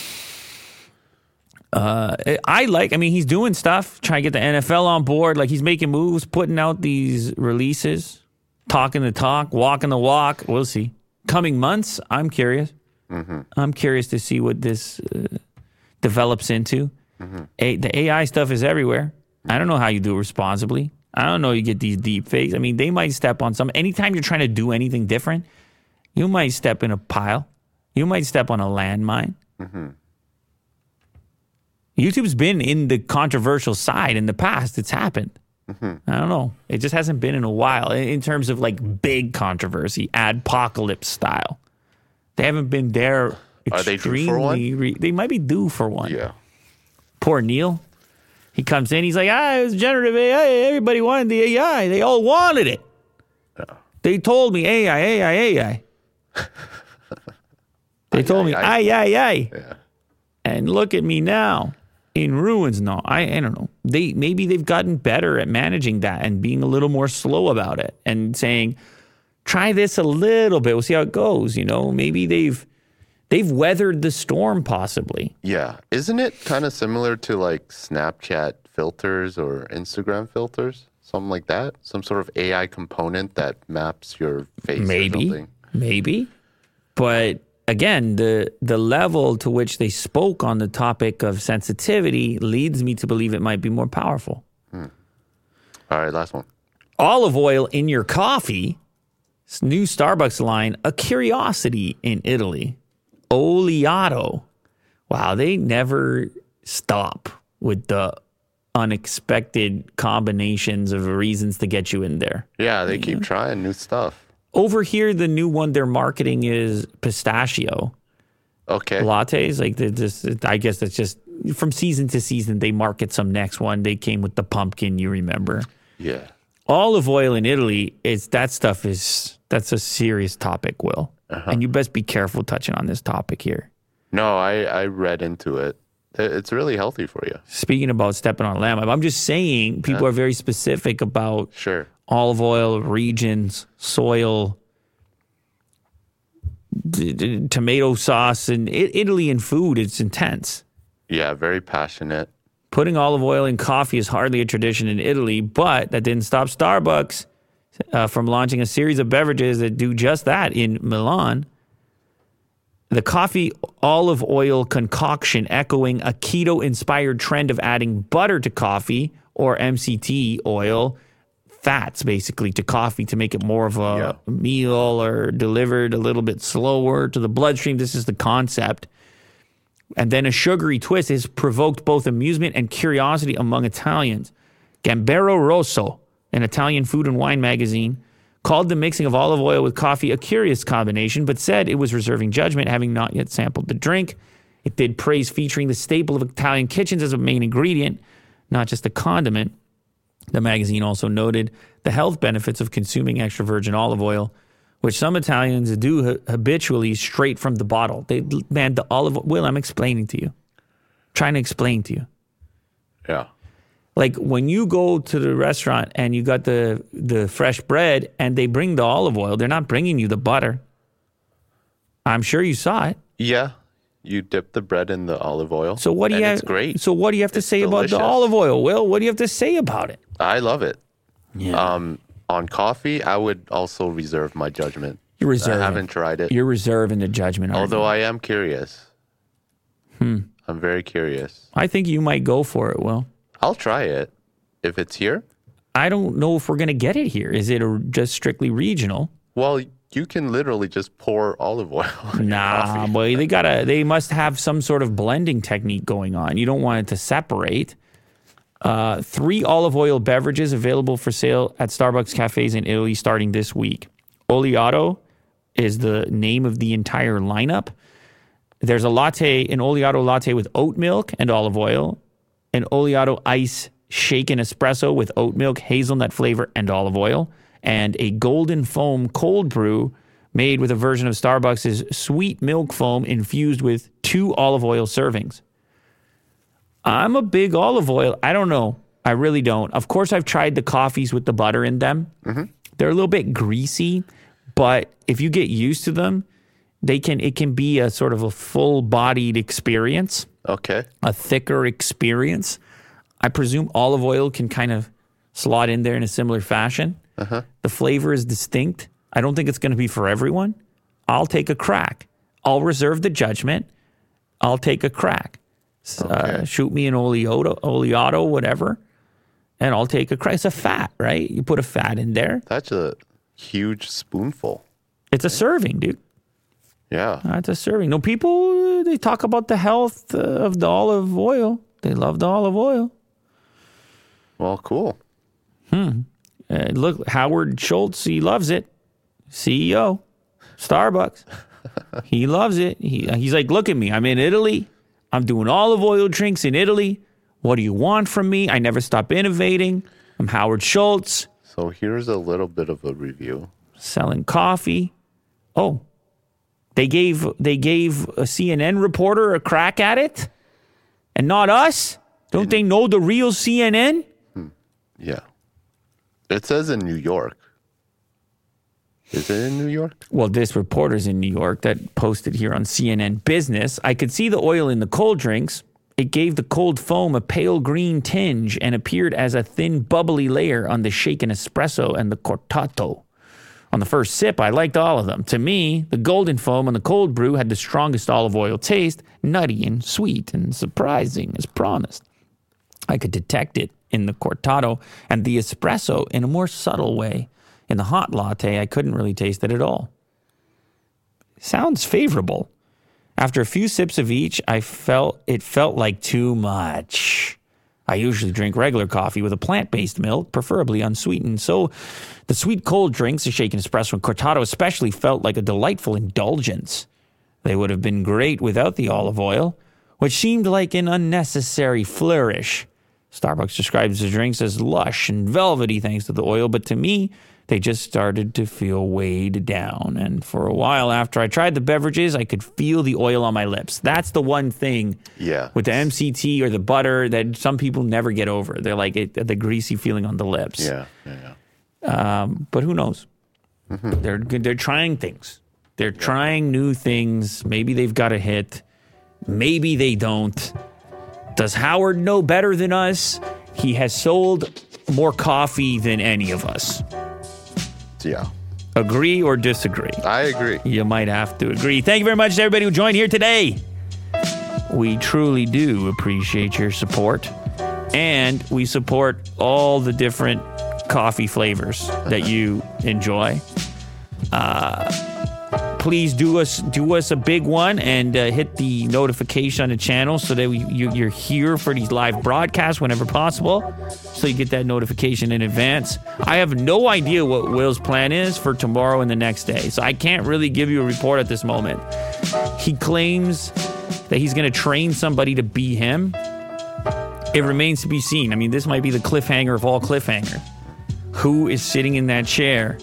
Uh, I like, I mean, he's doing stuff, trying to get the N F L on board. Like, he's making moves, putting out these releases, talking the talk, walking the walk. We'll see. Coming months, I'm curious. Mm-hmm. I'm curious to see what this uh, develops into. Mm-hmm. A, the A I stuff is everywhere. I don't know how you do it responsibly. I don't know you get these deep fakes. I mean, they might step on some. Anytime you're trying to do anything different, you might step in a pile. You might step on a landmine. Mm-hmm. YouTube's been in the controversial side in the past. It's happened. Mm-hmm. I don't know. It just hasn't been in a while in terms of like big controversy, adpocalypse style. They haven't been there Are they due for one? Re- they might be due for one. Yeah. Poor Neil. He comes in, he's like, ah, it was generative A I. Everybody wanted the A I. They all wanted it. Yeah. They told me A I, A I, A I. They told me, aye, aye, aye. Yeah. And look at me now, in ruins. No, I, I don't know. They Maybe they've gotten better at managing that and being a little more slow about it and saying, try this a little bit. We'll see how it goes. You know, maybe they've they've weathered the storm possibly. Yeah. Isn't it kind of similar to like Snapchat filters or Instagram filters? Something like that? Some sort of A I component that maps your face maybe, or something? Maybe. But again, the the level to which they spoke on the topic of sensitivity leads me to believe it might be more powerful. Hmm. All right, last one. Olive oil in your coffee. New Starbucks line, a curiosity in Italy. Oleato. Wow, they never stop with the unexpected combinations of reasons to get you in there. Yeah, they keep trying new stuff. Over here, the new one they're marketing is pistachio. Okay. Lattes, like they're just, I guess that's just from season to season, they market some next one. They came with the pumpkin, you remember. Yeah. Olive oil in Italy, is that stuff is, that's a serious topic, Will. Uh-huh. And you best be careful touching on this topic here. No, I, I read into it. It's really healthy for you. Speaking about stepping on lamb, I'm just saying people yeah. are very specific about sure. olive oil, regions, soil, d- d- tomato sauce, and I- Italy and food. It's intense. Yeah, very passionate. Putting olive oil in coffee is hardly a tradition in Italy, but that didn't stop Starbucks uh, from launching a series of beverages that do just that in Milan. The coffee olive oil concoction echoing a keto-inspired trend of adding butter to coffee or M C T oil, fats basically, to coffee to make it more of a yeah. meal or delivered a little bit slower to the bloodstream. This is the concept. And then a sugary twist has provoked both amusement and curiosity among Italians. Gambero Rosso, an Italian food and wine magazine, called the mixing of olive oil with coffee a curious combination, but said it was reserving judgment, having not yet sampled the drink. It did praise featuring the staple of Italian kitchens as a main ingredient, not just a condiment. The magazine also noted the health benefits of consuming extra virgin olive oil, which some Italians do ha- habitually straight from the bottle. They, man, the olive oil, Will, I'm explaining to you. Trying to explain to you. Yeah. Like when you go to the restaurant and you got the the fresh bread and they bring the olive oil, they're not bringing you the butter. I'm sure you saw it. Yeah, you dip the bread in the olive oil. So what do you have? It's great. So what do you have to it's say delicious. about the olive oil, Will? What do you have to say about it? I love it. Yeah. Um, on coffee, I would also reserve my judgment. You're reserving. I haven't tried it. You're reserving the judgment. Although I am curious. Hmm. I'm very curious. I think you might go for it, Will. I'll try it. If it's here? I don't know if we're going to get it here. Is it a, just strictly regional? Well, you can literally just pour olive oil on Nah, your coffee. boy, they gotta. They must have some sort of blending technique going on. You don't want it to separate. Uh, three olive oil beverages available for sale at Starbucks cafes in Italy starting this week. Oleato is the name of the entire lineup. There's a latte, an Oleato latte with oat milk and olive oil, an Oleato ice shaken espresso with oat milk, hazelnut flavor, and olive oil, and a golden foam cold brew made with a version of Starbucks' sweet milk foam infused with two olive oil servings. I'm a big olive oil. I don't know. I really don't. Of course, I've tried the coffees with the butter in them. Mm-hmm. They're a little bit greasy, but if you get used to them, they can. It can be a sort of a full-bodied experience. Okay. A thicker experience. I presume olive oil can kind of slot in there in a similar fashion. Uh-huh. The flavor is distinct. I don't think it's going to be for everyone. I'll take a crack. I'll reserve the judgment. I'll take a crack. Okay. Uh, shoot me an oleato, oleato, whatever, and I'll take a crack. It's a fat, right? You put a fat in there. That's a huge spoonful. It's a serving, dude. Yeah. That's a serving. No, people, they talk about the health uh, of the olive oil. They love the olive oil. Well, cool. Hmm. Uh, look, Howard Schultz, he loves it. C E O, Starbucks. He loves it. He, he's like, look at me. I'm in Italy. I'm doing olive oil drinks in Italy. What do you want from me? I never stop innovating. I'm Howard Schultz. So here's a little bit of a review. Selling coffee. Oh, they gave they gave a C N N reporter a crack at it, and not us. Don't in, they know the real C N N? Hmm. Yeah. It says in New York. Is it in New York? Well, this reporter's in New York that posted here on C N N Business. I could see the oil in the cold drinks. It gave the cold foam a pale green tinge and appeared as a thin, bubbly layer on the shaken espresso and the cortato. On the first sip, I liked all of them. To me, the golden foam on the cold brew had the strongest olive oil taste, nutty and sweet and surprising as promised. I could detect it in the cortato and the espresso in a more subtle way. In the hot latte, I couldn't really taste it at all. Sounds favorable. After a few sips of each, I felt it felt like too much. I usually drink regular coffee with a plant-based milk, preferably unsweetened. So the sweet cold drinks, the shaken espresso and cortato especially, felt like a delightful indulgence. They would have been great without the olive oil, which seemed like an unnecessary flourish. Starbucks describes the drinks as lush and velvety thanks to the oil, but to me, they just started to feel weighed down. And for a while after I tried the beverages, I could feel the oil on my lips. That's the one thing yeah. with the M C T or the butter that some people never get over. They're like it, the greasy feeling on the lips. Yeah, yeah, yeah. Um, but who knows? Mm-hmm. They're they're trying things. They're yeah. trying new things. Maybe they've got a hit. Maybe they don't. Does Howard know better than us? He has sold more coffee than any of us. Yeah. Agree or disagree? I agree. You might have to agree. Thank you very much to everybody who joined here today. We truly do appreciate your support. And we support all the different coffee flavors that you enjoy. Uh, please do us do us a big one and uh, hit the notification on the channel so that we, you, you're here for these live broadcasts whenever possible, so you get that notification in advance. I have no idea what Will's plan is for tomorrow and the next day, so I can't really give you a report at this moment. He claims that he's going to train somebody to be him. It remains to be seen. I mean, this might be the cliffhanger of all cliffhangers. Who is sitting in that chair,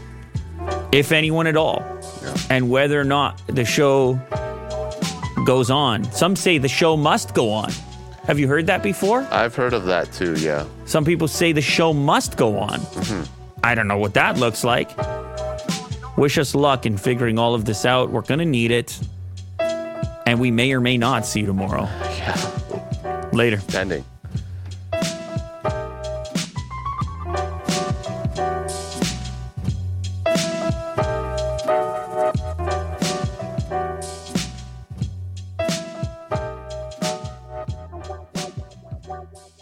if anyone at all? Yeah. And whether or not the show goes on. Some say the show must go on. Have you heard that before? I've heard of that too, yeah. Some people say the show must go on. Mm-hmm. I don't know what that looks like. Wish us luck in figuring all of this out. We're going to need it. And we may or may not see you tomorrow. Yeah. Later. Ending. Bye.